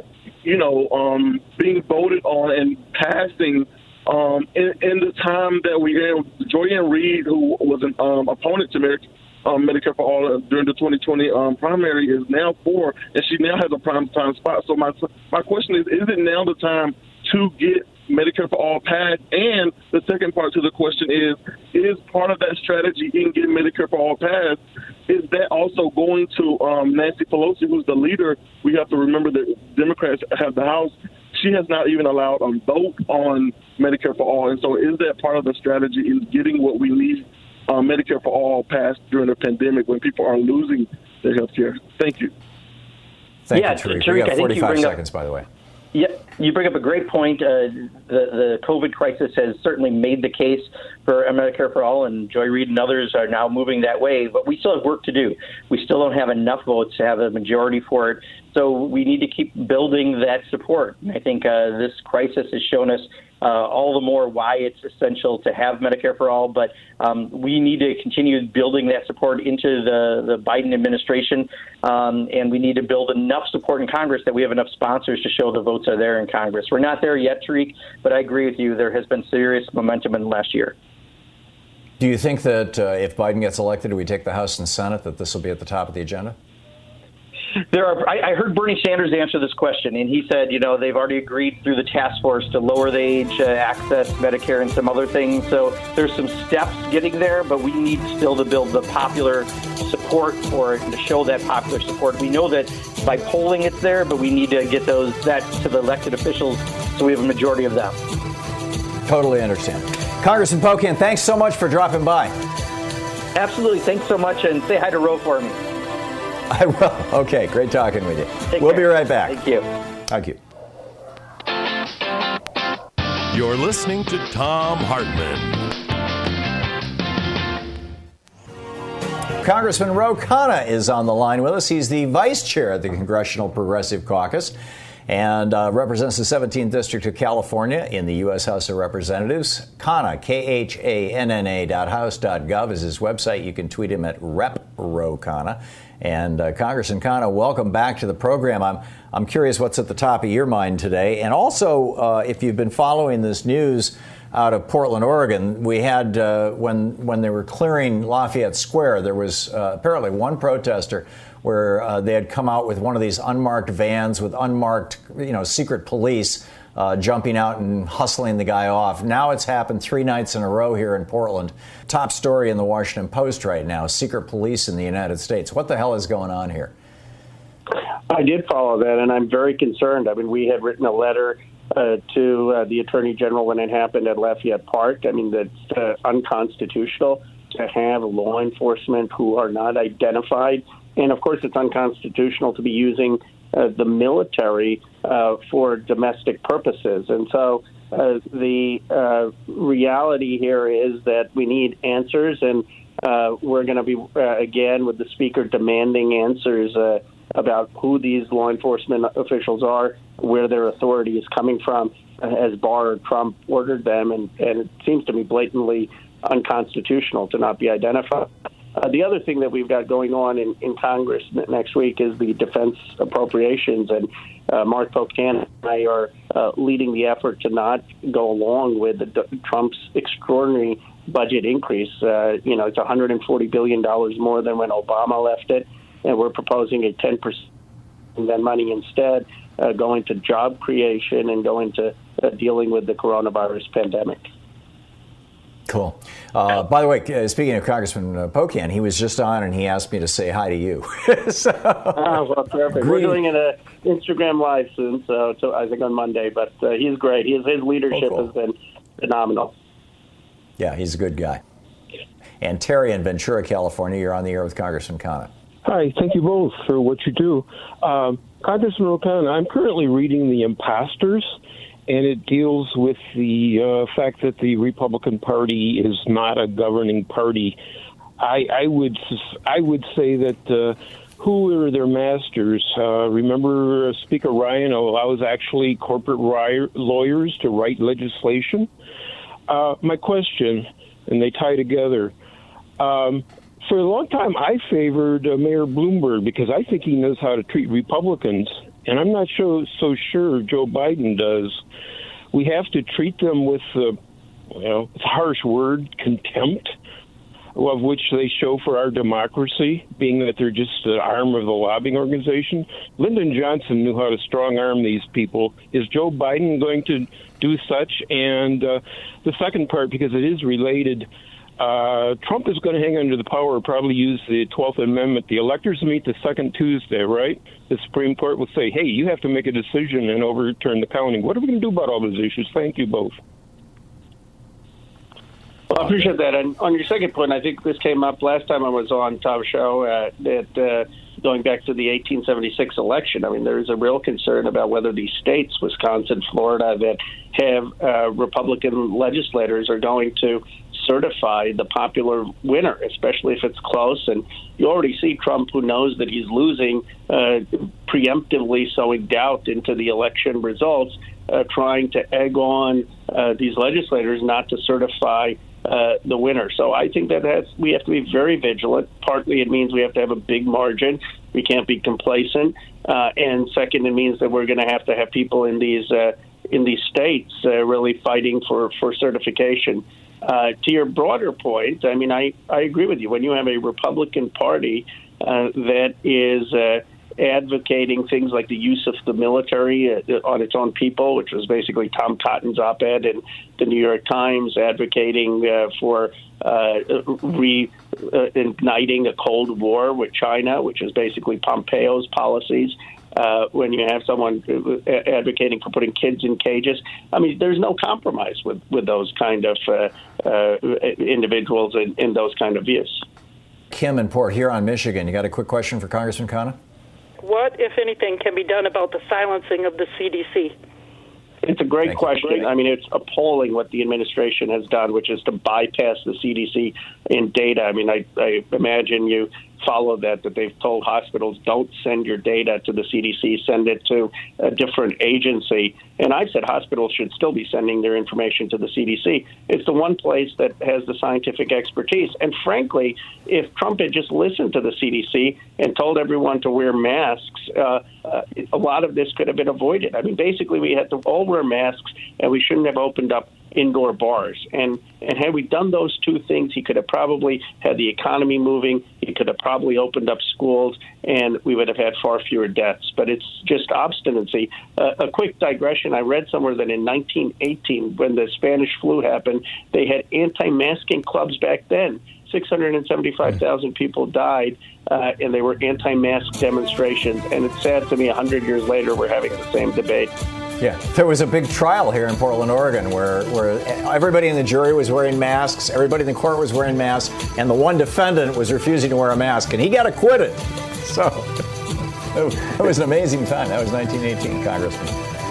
Speaker 4: voted on and passing in the time that we're in? Joy-Ann Reid, who was an opponent to Medicare for All during the 2020 primary, is now for, and she now has a prime time spot. So my question is it now the time to get Medicare for All passed? And the second part to the question is part of that strategy in getting Medicare for All passed, is that also going to Nancy Pelosi, who's the leader? We have to remember that Democrats have the House. She has not even allowed a vote on Medicare for All. And so is that part of the strategy, is getting what we need, Medicare for All, passed during the pandemic when people are losing their health care? Thank you.
Speaker 5: Thank you, Tariq. We have 45 seconds, by the way.
Speaker 6: Yeah, you bring up a great point. The COVID crisis has certainly made the case for Medicare for All, and Joy Reid and others are now moving that way. But we still have work to do. We still don't have enough votes to have a majority for it. So we need to keep building that support. And I think this crisis has shown us all the more why it's essential to have Medicare for All. But we need to continue building that support into the Biden administration. And we need to build enough support in Congress that we have enough sponsors to show the votes are there in Congress. We're not there yet, Tariq, but I agree with you. There has been serious momentum in the last year.
Speaker 5: Do you think that if Biden gets elected, we take the House and Senate, that this will be at the top of the agenda?
Speaker 6: I heard Bernie Sanders answer this question, and he said, they've already agreed through the task force to lower the age, access Medicare, and some other things. So there's some steps getting there, but we need still to build the popular support for it and to show that popular support. We know that by polling it's there, but we need to get that to the elected officials so we have a majority of them.
Speaker 5: Totally understand. Congressman Pocan, thanks so much for dropping by.
Speaker 6: Absolutely. Thanks so much, and say hi to Ro for me.
Speaker 5: I will. Okay, great talking with you. We'll be right back.
Speaker 6: Thank you.
Speaker 5: Thank you.
Speaker 7: You're listening to Thom Hartmann.
Speaker 5: Congressman Ro Khanna is on the line with us. He's the vice chair of the Congressional Progressive Caucus and represents the 17th District of California in the U.S. House of Representatives. Khanna, KHANNA.house.gov is his website. You can tweet him at Rep. Ro Khanna. And Congressman Khanna, welcome back to the program. I'm curious what's at the top of your mind today. And also, if you've been following this news out of Portland, Oregon, we had, when they were clearing Lafayette Square, there was apparently one protester where they had come out with one of these unmarked vans with unmarked, secret police jumping out and hustling the guy off. Now it's happened 3 nights in a row here in Portland. Top story in the Washington Post right now, secret police in the United States. What the hell is going on here?
Speaker 6: I did follow that, and I'm very concerned. I mean, we had written a letter to the Attorney General when it happened at Lafayette Park. I mean, that's unconstitutional to have law enforcement who are not identified. And, of course, it's unconstitutional to be using the military for domestic purposes. And so the reality here is that we need answers, and we're going to be, again, with the Speaker demanding answers about who these law enforcement officials are, where their authority is coming from, as Barr or Trump ordered them, and it seems to me blatantly unconstitutional to not be identified. The other thing that we've got going on in Congress next week is the defense appropriations, and Mark Pocan and I are leading the effort to not go along with Trump's extraordinary budget increase. It's $140 billion more than when Obama left it, and we're proposing a 10% of that money instead going to job creation and going to dealing with the coronavirus pandemic.
Speaker 5: Cool. By the way, speaking of Congressman Pocan, he was just on and he asked me to say hi to you.
Speaker 6: Well, perfect. We're doing an Instagram Live soon, so I think on Monday. But he's great. His leadership has been phenomenal.
Speaker 5: Yeah, he's a good guy. And Terry in Ventura, California, you're on the air with Congressman Khanna.
Speaker 8: Hi, thank you both for what you do. Congressman O'Connor, I'm currently reading The Imposters, and it deals with the fact that the Republican Party is not a governing party. I would say that who are their masters? Remember Speaker Ryan allows actually corporate lawyers to write legislation? My question, and they tie together, for a long time I favored Mayor Bloomberg because I think he knows how to treat Republicans, and I'm not so sure Joe Biden does. We have to treat them with, it's a harsh word, contempt, of which they show for our democracy, being that they're just an arm of the lobbying organization. Lyndon Johnson knew how to strong-arm these people. Is Joe Biden going to do such? And the second part, because it is related, Trump is going to hang under the power, probably use the 12th Amendment. The electors meet the second Tuesday, right? The Supreme Court will say, hey, you have to make a decision and overturn the counting. What are we going to do about all those issues? Thank you both.
Speaker 6: Well, I appreciate that. And on your second point, I think this came up last time I was on Tom's show, that going back to the 1876 election, I mean, there is a real concern about whether these states, Wisconsin, Florida, that have Republican legislators are going to certify the popular winner, especially if it's close. And you already see Trump, who knows that he's losing, preemptively sowing doubt into the election results, trying to egg on these legislators not to certify the winner. So I think that we have to be very vigilant. Partly it means we have to have a big margin. We can't be complacent. And second, it means that we're going to have people in these states really fighting for certification. To your broader point, I mean, I agree with you. When you have a Republican Party that is advocating things like the use of the military on its own people, which was basically Tom Cotton's op-ed in the New York Times, advocating for reigniting a Cold War with China, which is basically Pompeo's policies,
Speaker 9: when you have someone advocating for putting kids in cages. I mean, there's no compromise with those kind of individuals in those kind of views.
Speaker 5: Kim in Port Huron, Michigan. You got a quick question for Congressman Khanna?
Speaker 10: What, if anything, can be done about the silencing of the CDC?
Speaker 9: It's a great question. I mean, it's appalling what the administration has done, which is to bypass the CDC in data. I mean, I imagine you follow that they've told hospitals, don't send your data to the CDC, send it to a different agency. And I've said hospitals should still be sending their information to the CDC. It's the one place that has the scientific expertise. And frankly, if Trump had just listened to the CDC and told everyone to wear masks, a lot of this could have been avoided. I mean, basically, we had to all wear masks, and we shouldn't have opened up indoor bars. And had we done those two things, he could have probably had the economy moving. He could have probably opened up schools, and we would have had far fewer deaths. But it's just obstinacy. A quick digression. I read somewhere that in 1918, when the Spanish flu happened, they had anti-masking clubs back then. 675,000 people died, and they were anti-mask demonstrations. And it's sad to me, 100 years later, we're having the same debate.
Speaker 5: Yeah, there was a big trial here in Portland, Oregon, where everybody in the jury was wearing masks, everybody in the court was wearing masks, and the one defendant was refusing to wear a mask, and he got acquitted. So it was an amazing time. That was 1918, Congressman.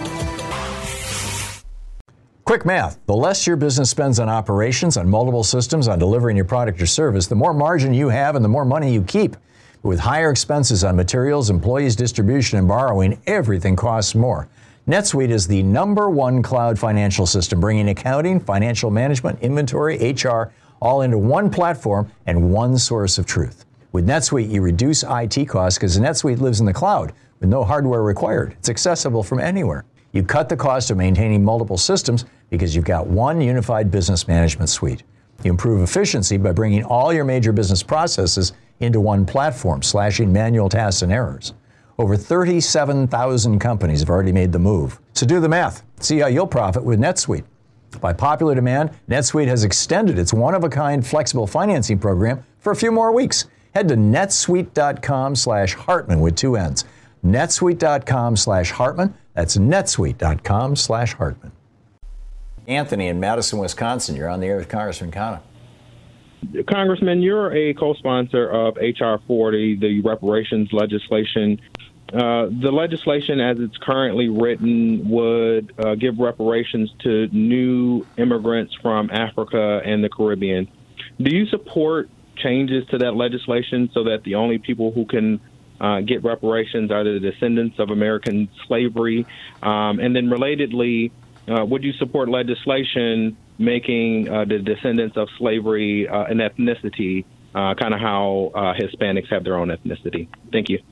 Speaker 5: Quick math. The less your business spends on operations, on multiple systems, on delivering your product or service, the more margin you have and the more money you keep. With higher expenses on materials, employees, distribution, and borrowing, everything costs more. NetSuite is the #1 cloud financial system, bringing accounting, financial management, inventory, HR, all into one platform and one source of truth. With NetSuite, you reduce IT costs because NetSuite lives in the cloud with no hardware required. It's accessible from anywhere. You cut the cost of maintaining multiple systems because you've got one unified business management suite. You improve efficiency by bringing all your major business processes into one platform, slashing manual tasks and errors. Over 37,000 companies have already made the move. So do the math. See how you'll profit with NetSuite. By popular demand, NetSuite has extended its one-of-a-kind flexible financing program for a few more weeks. Head to netsuite.com/Hartman with 2 N's. netsuite.com/Hartman. That's netsuite.com/Hartman. Anthony in Madison, Wisconsin. You're on the air with Congressman Khanna.
Speaker 23: Congressman, you're a co-sponsor of H.R. 40, the reparations legislation. The legislation, as it's currently written, would give reparations to new immigrants from Africa and the Caribbean. Do you support changes to that legislation so that the only people who can get reparations are the descendants of American slavery? And then relatedly, would you support legislation making the descendants of slavery an ethnicity, kind of how Hispanics have their own ethnicity? Thank you.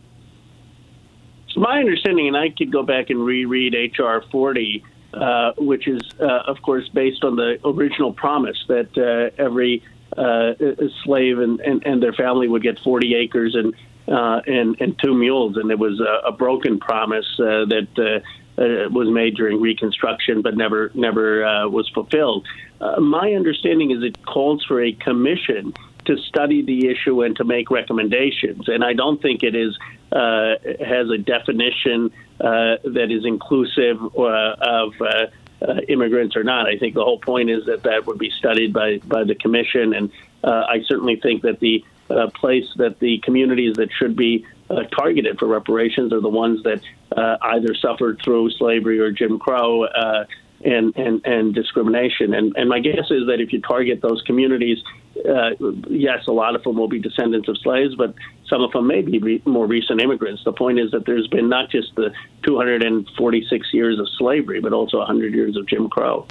Speaker 9: So my understanding, and I could go back and reread H.R. 40, which is, of course, based on the original promise that every slave and their family would get 40 acres and 2 mules. And it was a broken promise that was made during Reconstruction, but never was fulfilled. My understanding is it calls for a commission to study the issue and to make recommendations. And I don't think it is has a definition that is inclusive of immigrants or not. I think the whole point is that would be studied by the commission. And I certainly think that the place that the communities that should be targeted for reparations are the ones that either suffered through slavery or Jim Crow and discrimination. And my guess is that if you target those communities, yes, a lot of them will be descendants of slaves, but some of them may be more recent immigrants. The point is that there's been not just the 246 years of slavery, but also 100 years of Jim Crow.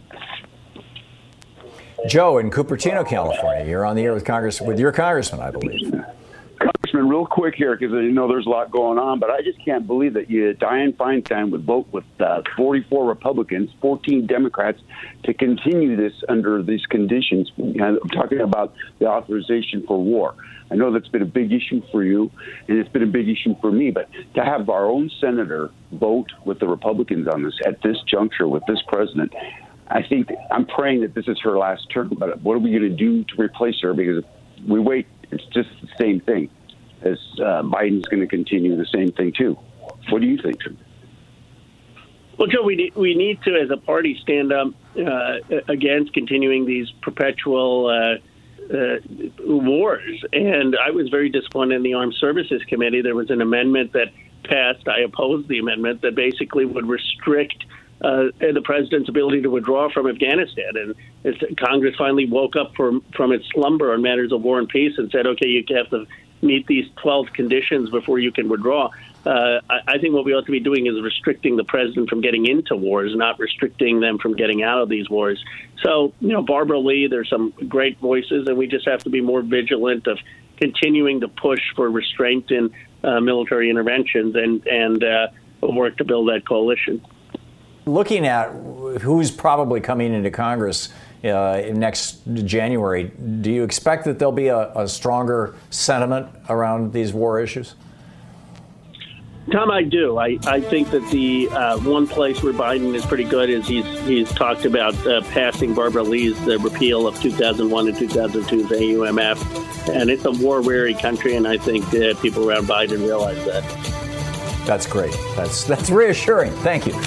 Speaker 5: Joe in Cupertino, California. You're on the air with your congressman, I believe.
Speaker 24: Congressman, real quick here, because I know there's a lot going on, but I just can't believe that Dianne Feinstein would vote with 44 Republicans, 14 Democrats to continue this under these conditions. I'm talking about the authorization for war. I know that's been a big issue for you, and it's been a big issue for me, but to have our own senator vote with the Republicans on this at this juncture with this president, I think I'm praying that this is her last term, but what are we going to do to replace her? Because if we wait, it's just the same thing as Biden's going to continue the same thing, too. What do you think?
Speaker 9: Well, Joe, we need to, as a party, stand up against continuing these perpetual wars. And I was very disappointed in the Armed Services Committee. There was an amendment that passed. I opposed the amendment that basically would restrict the president's ability to withdraw from Afghanistan. And Congress finally woke up from its slumber on matters of war and peace and said, okay, you have to meet these 12 conditions before you can withdraw. I think what we ought to be doing is restricting the president from getting into wars, not restricting them from getting out of these wars. So, Barbara Lee, there's some great voices, and we just have to be more vigilant of continuing to push for restraint in military interventions and work to build that coalition.
Speaker 5: Looking at who's probably coming into Congress next January, do you expect that there'll be a stronger sentiment around these war issues?
Speaker 9: Tom, I do. I think that the one place where Biden is pretty good is he's talked about passing Barbara Lee's repeal of 2001 and 2002's AUMF, and it's a war-weary country, and I think people around Biden realize that.
Speaker 5: That's great. That's reassuring. Thank you.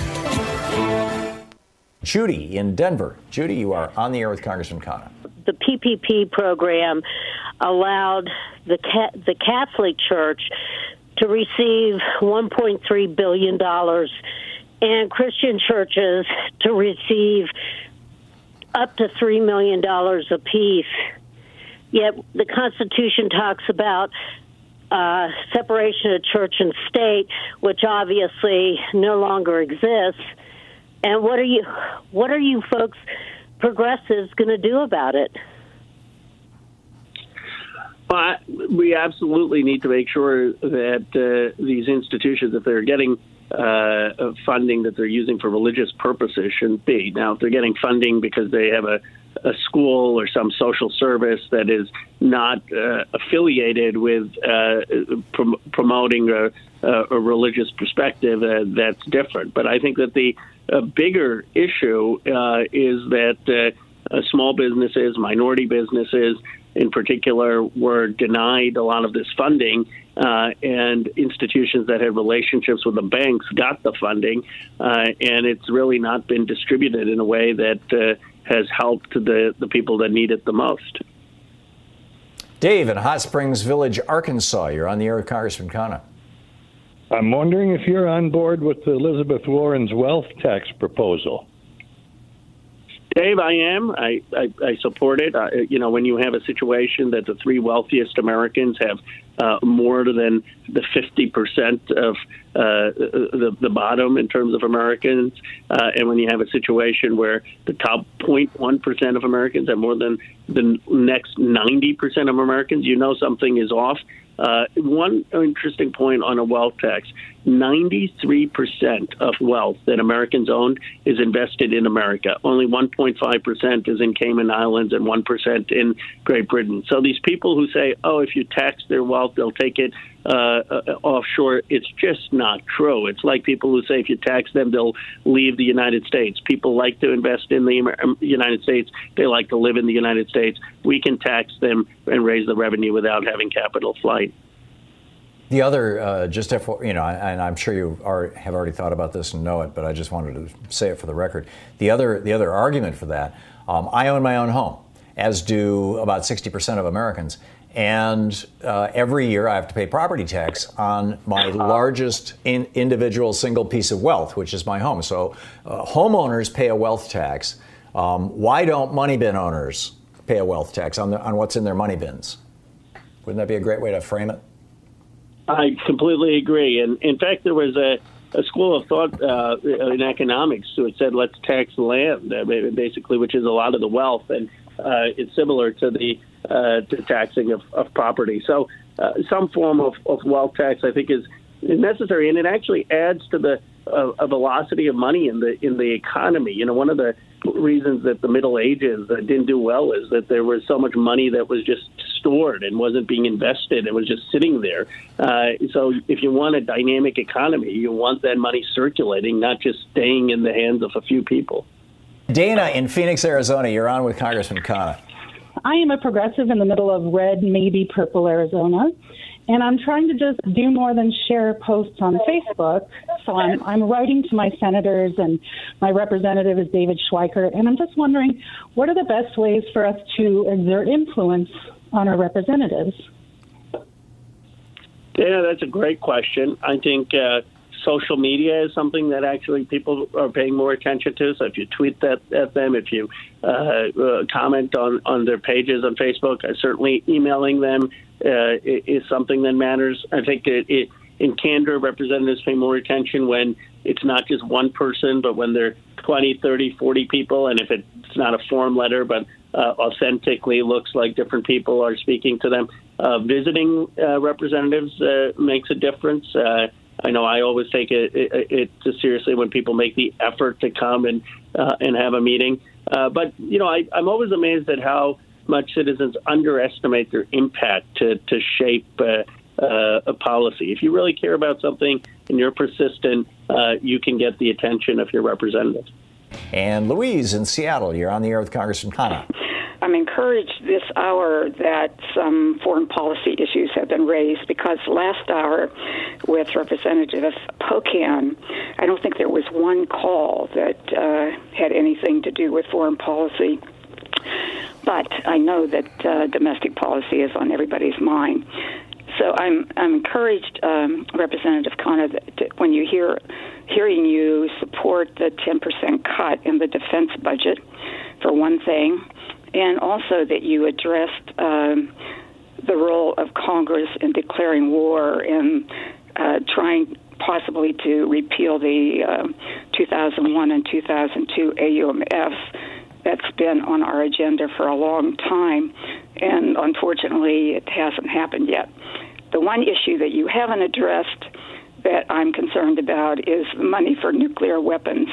Speaker 5: Judy in Denver. Judy, you are on the air with Congressman Khanna.
Speaker 11: The PPP program allowed the Catholic Church to receive $1.3 billion and Christian churches to receive up to $3 million apiece. Yet the Constitution talks about separation of church and state, which obviously no longer exists. And what are you folks, progressives, going to do about it?
Speaker 9: Well, we absolutely need to make sure that these institutions, if they're getting funding that they're using for religious purposes, shouldn't be. Now, if they're getting funding because they have a school or some social service that is not affiliated with promoting a religious perspective, that's different. But I think that the bigger issue is that small businesses, minority businesses in particular, were denied a lot of this funding, and institutions that had relationships with the banks got the funding, and it's really not been distributed in a way that has helped the people that need it the most.
Speaker 5: Dave in Hot Springs Village, Arkansas. You're on the air with Congressman Khanna.
Speaker 12: I'm wondering if you're on board with Elizabeth Warren's wealth tax proposal.
Speaker 9: Dave, I am. I support it. When you have a situation that the three wealthiest Americans have more than the 50% of the bottom in terms of Americans, and when you have a situation where the top 0.1% of Americans have more than the next 90% of Americans, something is off. One interesting point on a wealth tax, 93% of wealth that Americans own is invested in America. Only 1.5% is in Cayman Islands and 1% in Great Britain. So these people who say, if you tax their wealth, they'll take it offshore, it's just not true. It's like people who say if you tax them, they'll leave the United States. People like to invest in the United States. They like to live in the United States. We can tax them and raise the revenue without having capital flight.
Speaker 5: The other, and I'm sure you have already thought about this and know it, but I just wanted to say it for the record. The other argument for that, I own my own home, as do about 60% of Americans. And every year I have to pay property tax on my largest individual single piece of wealth, which is my home. So homeowners pay a wealth tax. Why don't money bin owners pay a wealth tax on what's in their money bins? Wouldn't that be a great way to frame it?
Speaker 9: I completely agree. And in fact, there was a school of thought in economics who said, let's tax land, basically, which is a lot of the wealth. And it's similar to the taxing of property. So some form of wealth tax, I think, is necessary, and it actually adds to the velocity of money in the economy. One of the reasons that the Middle Ages didn't do well is that there was so much money that was just stored and wasn't being invested. It was just sitting there. So if you want a dynamic economy, you want that money circulating, not just staying in the hands of a few people.
Speaker 5: Dana in Phoenix, Arizona, you're on with Congressman Khanna.
Speaker 14: I am a progressive in the middle of red, maybe purple Arizona.
Speaker 2: And I'm trying to just do more than share posts on Facebook. So I'm writing to my senators, and my representative is David Schweikert. And I'm just wondering, what are the best ways for us to exert influence on our representatives?
Speaker 9: Yeah, that's a great question. I think social media is something that actually people are paying more attention to. So if you tweet that at them, if you comment on their pages on Facebook, certainly emailing them is something that matters. I think in candor, representatives pay more attention when it's not just one person, but when they're 20, 30, 40 people, and if it's not a form letter, but authentically looks like different people are speaking to them. Visiting representatives makes a difference. I know I always take it seriously when people make the effort to come and have a meeting. But, I'm always amazed at how much citizens underestimate their impact to shape a policy. If you really care about something and you're persistent, you can get the attention of your representative.
Speaker 5: And Louise in Seattle, you're on the air with Congressman Khanna.
Speaker 14: I'm encouraged this hour that some foreign policy issues have been raised, because last hour with Representative Pocan, I don't think there was one call that had anything to do with foreign policy. But I know that domestic policy is on everybody's mind. So I'm encouraged, Representative Khanna, that when you hearing you support the 10% cut in the defense budget, for one thing, and also that you addressed the role of Congress in declaring war and trying possibly to repeal the 2001 and 2002 AUMFs. That's been on our agenda for a long time, and unfortunately it hasn't happened yet. The one issue that you haven't addressed that I'm concerned about is money for nuclear weapons.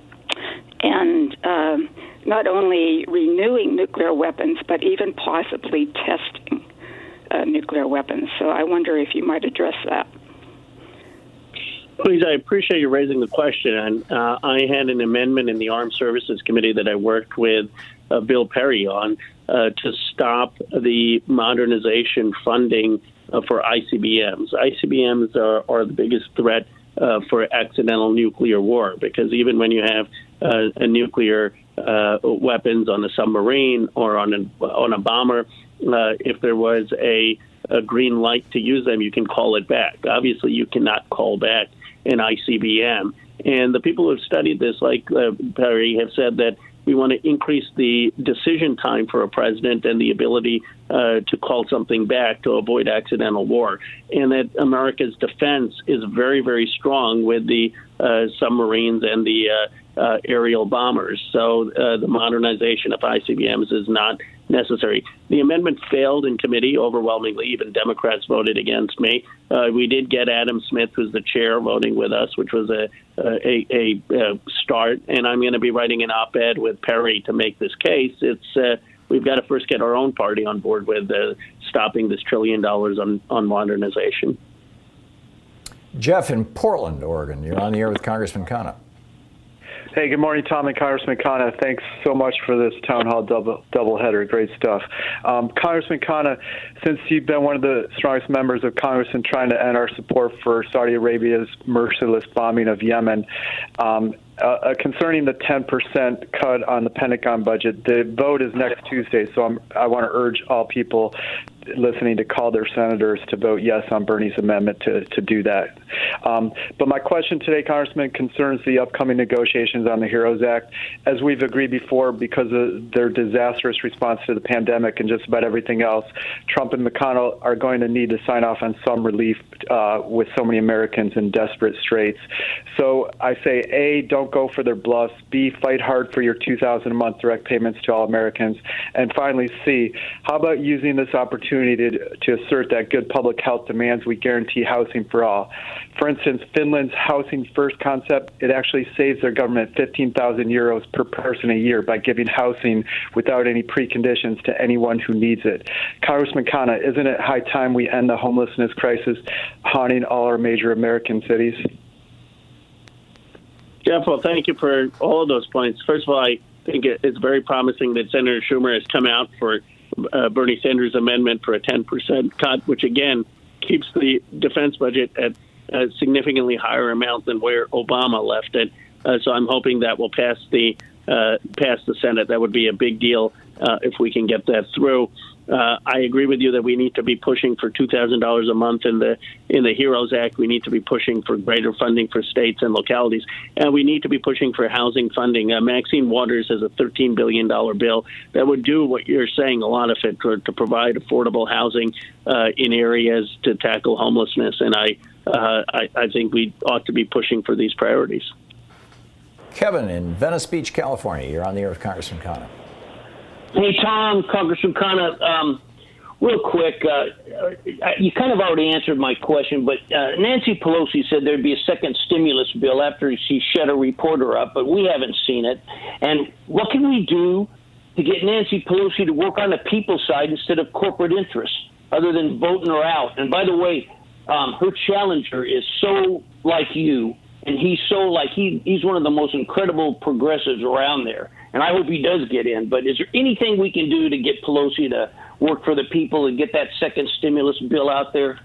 Speaker 14: And not only renewing nuclear weapons, but even possibly testing nuclear weapons. So I wonder if you might address that.
Speaker 9: Please, I appreciate you raising the question. And I had an amendment in the Armed Services Committee that I worked with Bill Perry on to stop the modernization funding for ICBMs. ICBMs are the biggest threat for accidental nuclear war, because even when you have a nuclear weapons on a submarine or on a bomber, if there was a green light to use them, you can call it back. Obviously, you cannot call back an ICBM. And the people who have studied this, like Perry, have said that we want to increase the decision time for a president and the ability to call something back to avoid accidental war. And that America's defense is very, very strong with the submarines and the aerial bombers. So the modernization of ICBMs is not necessary. The amendment failed in committee overwhelmingly. Even Democrats voted against me. We did get Adam Smith, who's the chair, voting with us, which was a start. And I'm going to be writing an op-ed with Perry to make this case. It's we've got to first get our own party on board with stopping this $1 trillion on modernization.
Speaker 5: Jeff in Portland, Oregon, you're on the air with Congressman Khanna.
Speaker 15: Hey, good morning, Tom and Congressman Khanna. Thanks so much for this town hall doubleheader. Great stuff. Congressman Khanna, since you've been one of the strongest members of Congress in trying to end our support for Saudi Arabia's merciless bombing of Yemen, concerning the 10% cut on the Pentagon budget, the vote is next Tuesday, so I want to urge all people listening to call their senators to vote yes on Bernie's amendment to do that. But my question today, Congressman, concerns the upcoming negotiations on the HEROES Act. As we've agreed before, because of their disastrous response to the pandemic and just about everything else, Trump and McConnell are going to need to sign off on some relief with so many Americans in desperate straits. So I say, A, don't go for their bluffs. B, fight hard for your $2,000 a month direct payments to all Americans. And finally, C, how about using this opportunity to assert that good public health demands we guarantee housing for all? For instance, Finland's Housing First concept, it actually saves their government 15,000 euros per person a year by giving housing without any preconditions to anyone who needs it. Congressman Khanna, isn't it high time we end the homelessness crisis haunting all our major American cities?
Speaker 9: Jeff, well, thank you for all of those points. First of all, I think it's very promising that Senator Schumer has come out for Bernie Sanders' amendment for a 10% cut, which, again, keeps the defense budget at a significantly higher amount than where Obama left it. So I'm hoping that will pass the Senate. That would be a big deal if we can get that through. I agree with you that we need to be pushing for $2,000 a month in the HEROES Act. We need to be pushing for greater funding for states and localities, and we need to be pushing for housing funding. Maxine Waters has a $13 billion bill that would do what you're saying, a lot of it, to provide affordable housing in areas to tackle homelessness. And I think we ought to be pushing for these priorities.
Speaker 5: Kevin in Venice Beach, California. You're on the air with Congressman Khanna.
Speaker 3: Hey, Tom, Congressman Khanna, real quick, you kind of already answered my question, but Nancy Pelosi said there'd be a second stimulus bill after she shut a reporter up, but we haven't seen it. And what can we do to get Nancy Pelosi to work on the people's side instead of corporate interests, other than voting her out? And by the way, her challenger is so like you, and he's so like he's one of the most incredible progressives around there. And I hope he does get in. But is there anything we can do to get Pelosi to work for the people and get that second stimulus bill out there?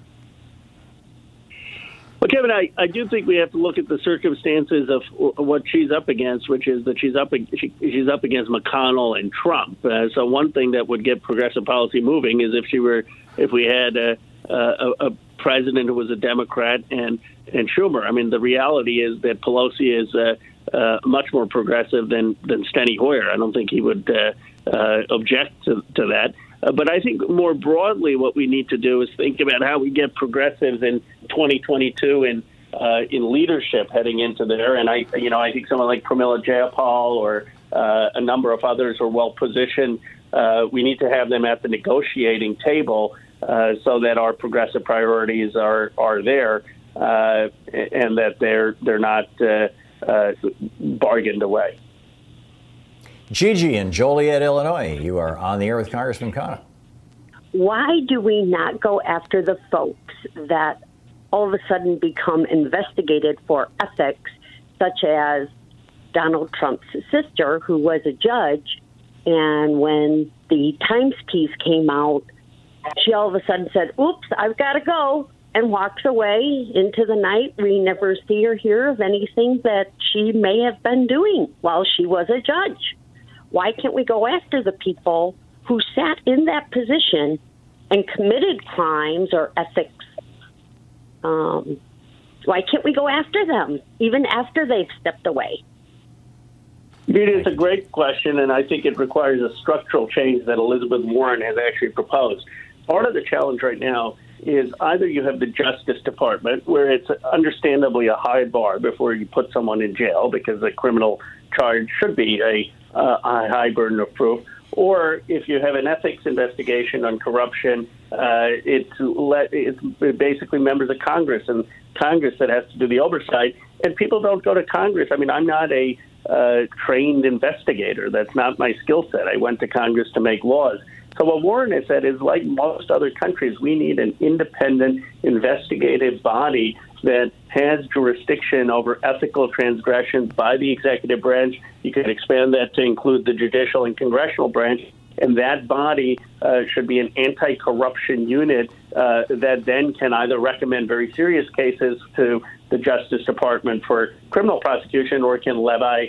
Speaker 9: Well, Kevin, I do think we have to look at the circumstances of what she's up against, which is that she's up against McConnell and Trump. So one thing that would get progressive policy moving is if we had a president who was a Democrat and Schumer. I mean, the reality is that Pelosi is much more progressive than Steny Hoyer. I don't think he would object to that. But I think more broadly, what we need to do is think about how we get progressives in 2022 in leadership heading into there. And I think someone like Pramila Jayapal or a number of others are well positioned. We need to have them at the negotiating table so that our progressive priorities are there and that they're not bargained away.
Speaker 5: Gigi in Joliet, Illinois. You are on the air with Congressman Khanna.
Speaker 11: Why do we not go after the folks that all of a sudden become investigated for ethics, such as Donald Trump's sister, who was a judge, and when the Times piece came out, she all of a sudden said, "Oops, I've got to go," and walks away into the night. We never see or hear of anything that she may have been doing while she was a judge. Why can't we go after the people who sat in that position and committed crimes or ethics? Why can't we go after them, even after they've stepped away?
Speaker 9: It is a great question, and I think it requires a structural change that Elizabeth Warren has actually proposed. Part of the challenge right now is either you have the Justice Department, where it's understandably a high bar before you put someone in jail because a criminal charge should be a high burden of proof, or if you have an ethics investigation on corruption, it's basically members of Congress and Congress that has to do the oversight, and people don't go to Congress. I mean, I'm not a trained investigator. That's not my skill set. I went to Congress to make laws. So what Warren has said is, like most other countries, we need an independent investigative body that has jurisdiction over ethical transgressions by the executive branch. You could expand that to include the judicial and congressional branch. And that body should be an anti-corruption unit that then can either recommend very serious cases to the Justice Department for criminal prosecution or can levy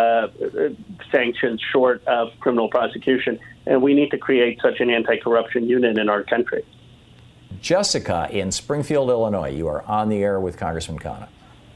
Speaker 9: sanctions short of criminal prosecution. And we need to create such an anti-corruption unit in our country.
Speaker 5: Jessica in Springfield, Illinois. You are on the air with Congressman Khanna.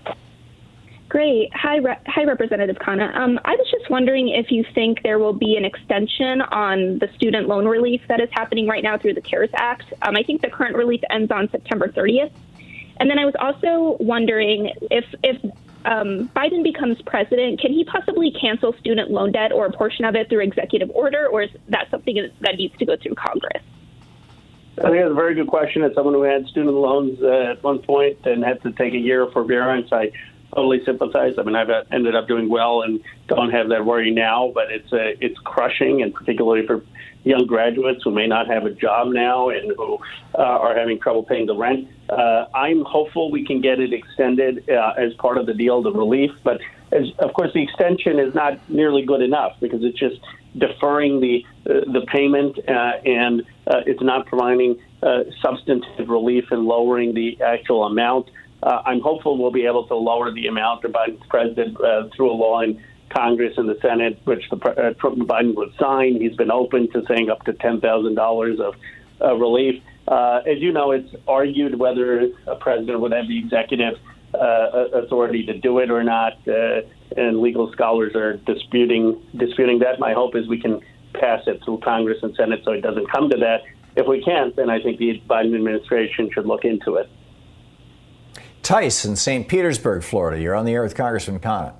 Speaker 16: Great. Hi, Representative Khanna. I was just wondering if you think there will be an extension on the student loan relief that is happening right now through the CARES Act. I think the current relief ends on September 30th. And then I was also wondering if Biden becomes president, can he possibly cancel student loan debt or a portion of it through executive order, or is that something that needs to go through Congress?
Speaker 9: I think that's a very good question. As someone who had student loans at one point and had to take a year of forbearance, I totally sympathize. I mean, I've ended up doing well and don't have that worry now, but it's crushing, and particularly for young graduates who may not have a job now and who are having trouble paying the rent. I'm hopeful we can get it extended as part of the deal, the relief. But of course, the extension is not nearly good enough because it's just deferring the payment and it's not providing substantive relief in lowering the actual amount. I'm hopeful we'll be able to lower the amount. The Biden's president through a law in Congress and the Senate, which Biden would sign. He's been open to saying up to $10,000 of relief. As you know, it's argued whether a president would have the executive authority to do it or not, and legal scholars are disputing that. My hope is we can pass it through Congress and Senate so it doesn't come to that. If we can't, then I think the Biden administration should look into it.
Speaker 5: Tice in St. Petersburg, Florida. You're on the air with Congressman Khanna.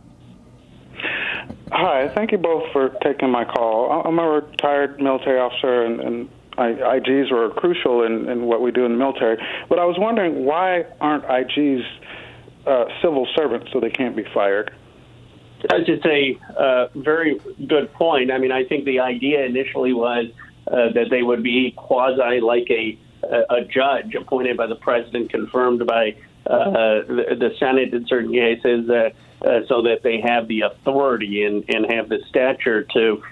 Speaker 17: Hi, thank you both for taking my call. I'm a retired military officer, and IGs were crucial in what we do in the military. But I was wondering, why aren't IGs civil servants so they can't be fired?
Speaker 9: That's just a very good point. I mean, I think the idea initially was that they would be quasi like a judge appointed by the president, confirmed by the Senate in certain cases, so that they have the authority and have the stature to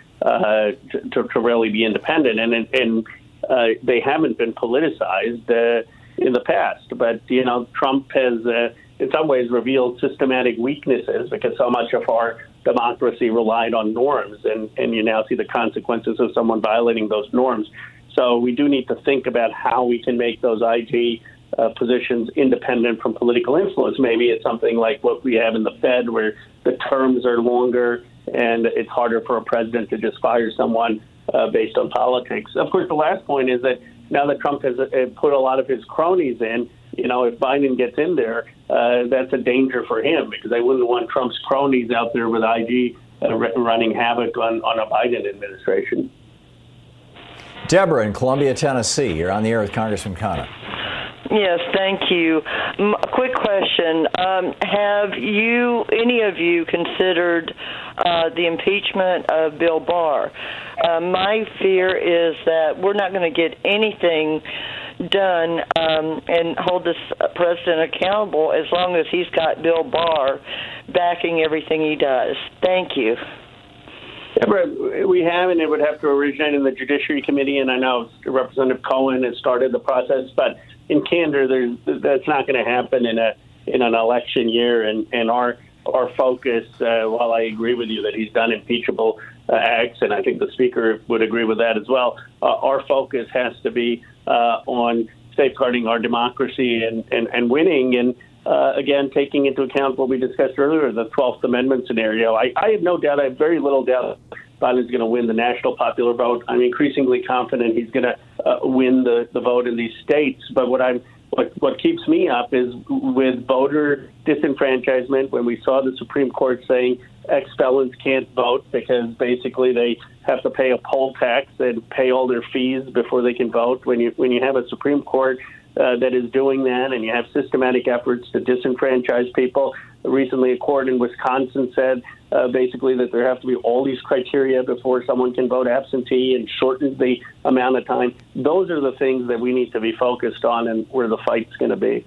Speaker 9: really be independent. And they haven't been politicized in the past. But, you know, Trump has in some ways revealed systematic weaknesses because so much of our democracy relied on norms. And you now see the consequences of someone violating those norms. So we do need to think about how we can make those IG positions independent from political influence. Maybe it's something like what we have in the Fed, where the terms are longer and it's harder for a president to just fire someone based on politics. Of course, the last point is that now that Trump has put a lot of his cronies in, you know, if Biden gets in there, that's a danger for him, because I wouldn't want Trump's cronies out there with IG running havoc on a Biden administration.
Speaker 5: Deborah in Columbia, Tennessee. You're on the air with Congressman Khanna.
Speaker 18: Yes, thank you. A quick question. Have any of you considered the impeachment of Bill Barr? My fear is that we're not going to get anything done and hold this president accountable as long as he's got Bill Barr backing everything he does. Thank you.
Speaker 9: Deborah, we have, and it would have to originate in the Judiciary Committee, and I know Representative Cohen has started the process, but in candor, that's not going to happen in an election year. And our focus, while I agree with you that he's done impeachable acts, and I think the Speaker would agree with that as well, our focus has to be on safeguarding our democracy and winning, and again, taking into account what we discussed earlier, the 12th Amendment scenario. I have no doubt, I have very little doubt Biden's going to win the national popular vote. I'm increasingly confident he's going to win the vote in these states. But what keeps me up is with voter disenfranchisement, when we saw the Supreme Court saying ex-felons can't vote because basically they have to pay a poll tax and pay all their fees before they can vote. When you have a Supreme Court that is doing that, and you have systematic efforts to disenfranchise people. Recently, a court in Wisconsin said basically that there have to be all these criteria before someone can vote absentee, and shortened the amount of time. Those are the things that we need to be focused on, and where the fight's going to be.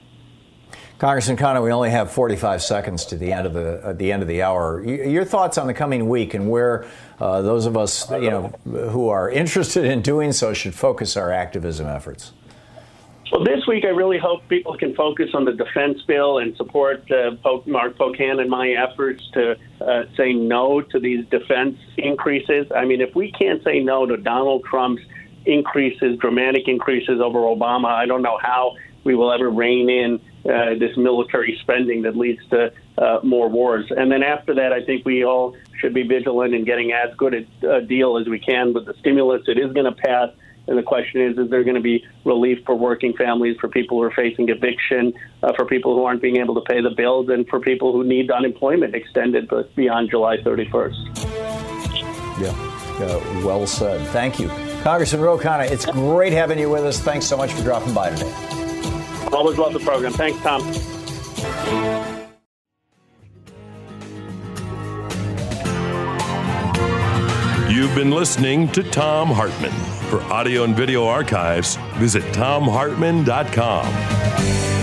Speaker 5: Congressman Khanna, we only have 45 seconds to the end of the hour. Your thoughts on the coming week and where those of us, who are interested in doing so should focus our activism efforts.
Speaker 9: Well, this week I really hope people can focus on the defense bill and support Mark Pocan and my efforts to say no to these defense increases. I mean, if we can't say no to Donald Trump's increases, dramatic increases over Obama, I don't know how we will ever rein in this military spending that leads to more wars. And then after that, I think we all should be vigilant in getting as good a deal as we can with the stimulus. It is going to pass. And the question is there going to be relief for working families, for people who are facing eviction, for people who aren't being able to pay the bills, and for people who need unemployment extended but beyond July 31st?
Speaker 5: Yeah, well said. Thank you. Congressman Ro Khanna, it's great having you with us. Thanks so much for dropping by today.
Speaker 9: Always love the program. Thanks, Tom.
Speaker 7: You've been listening to Thom Hartmann. For audio and video archives, visit thomhartmann.com.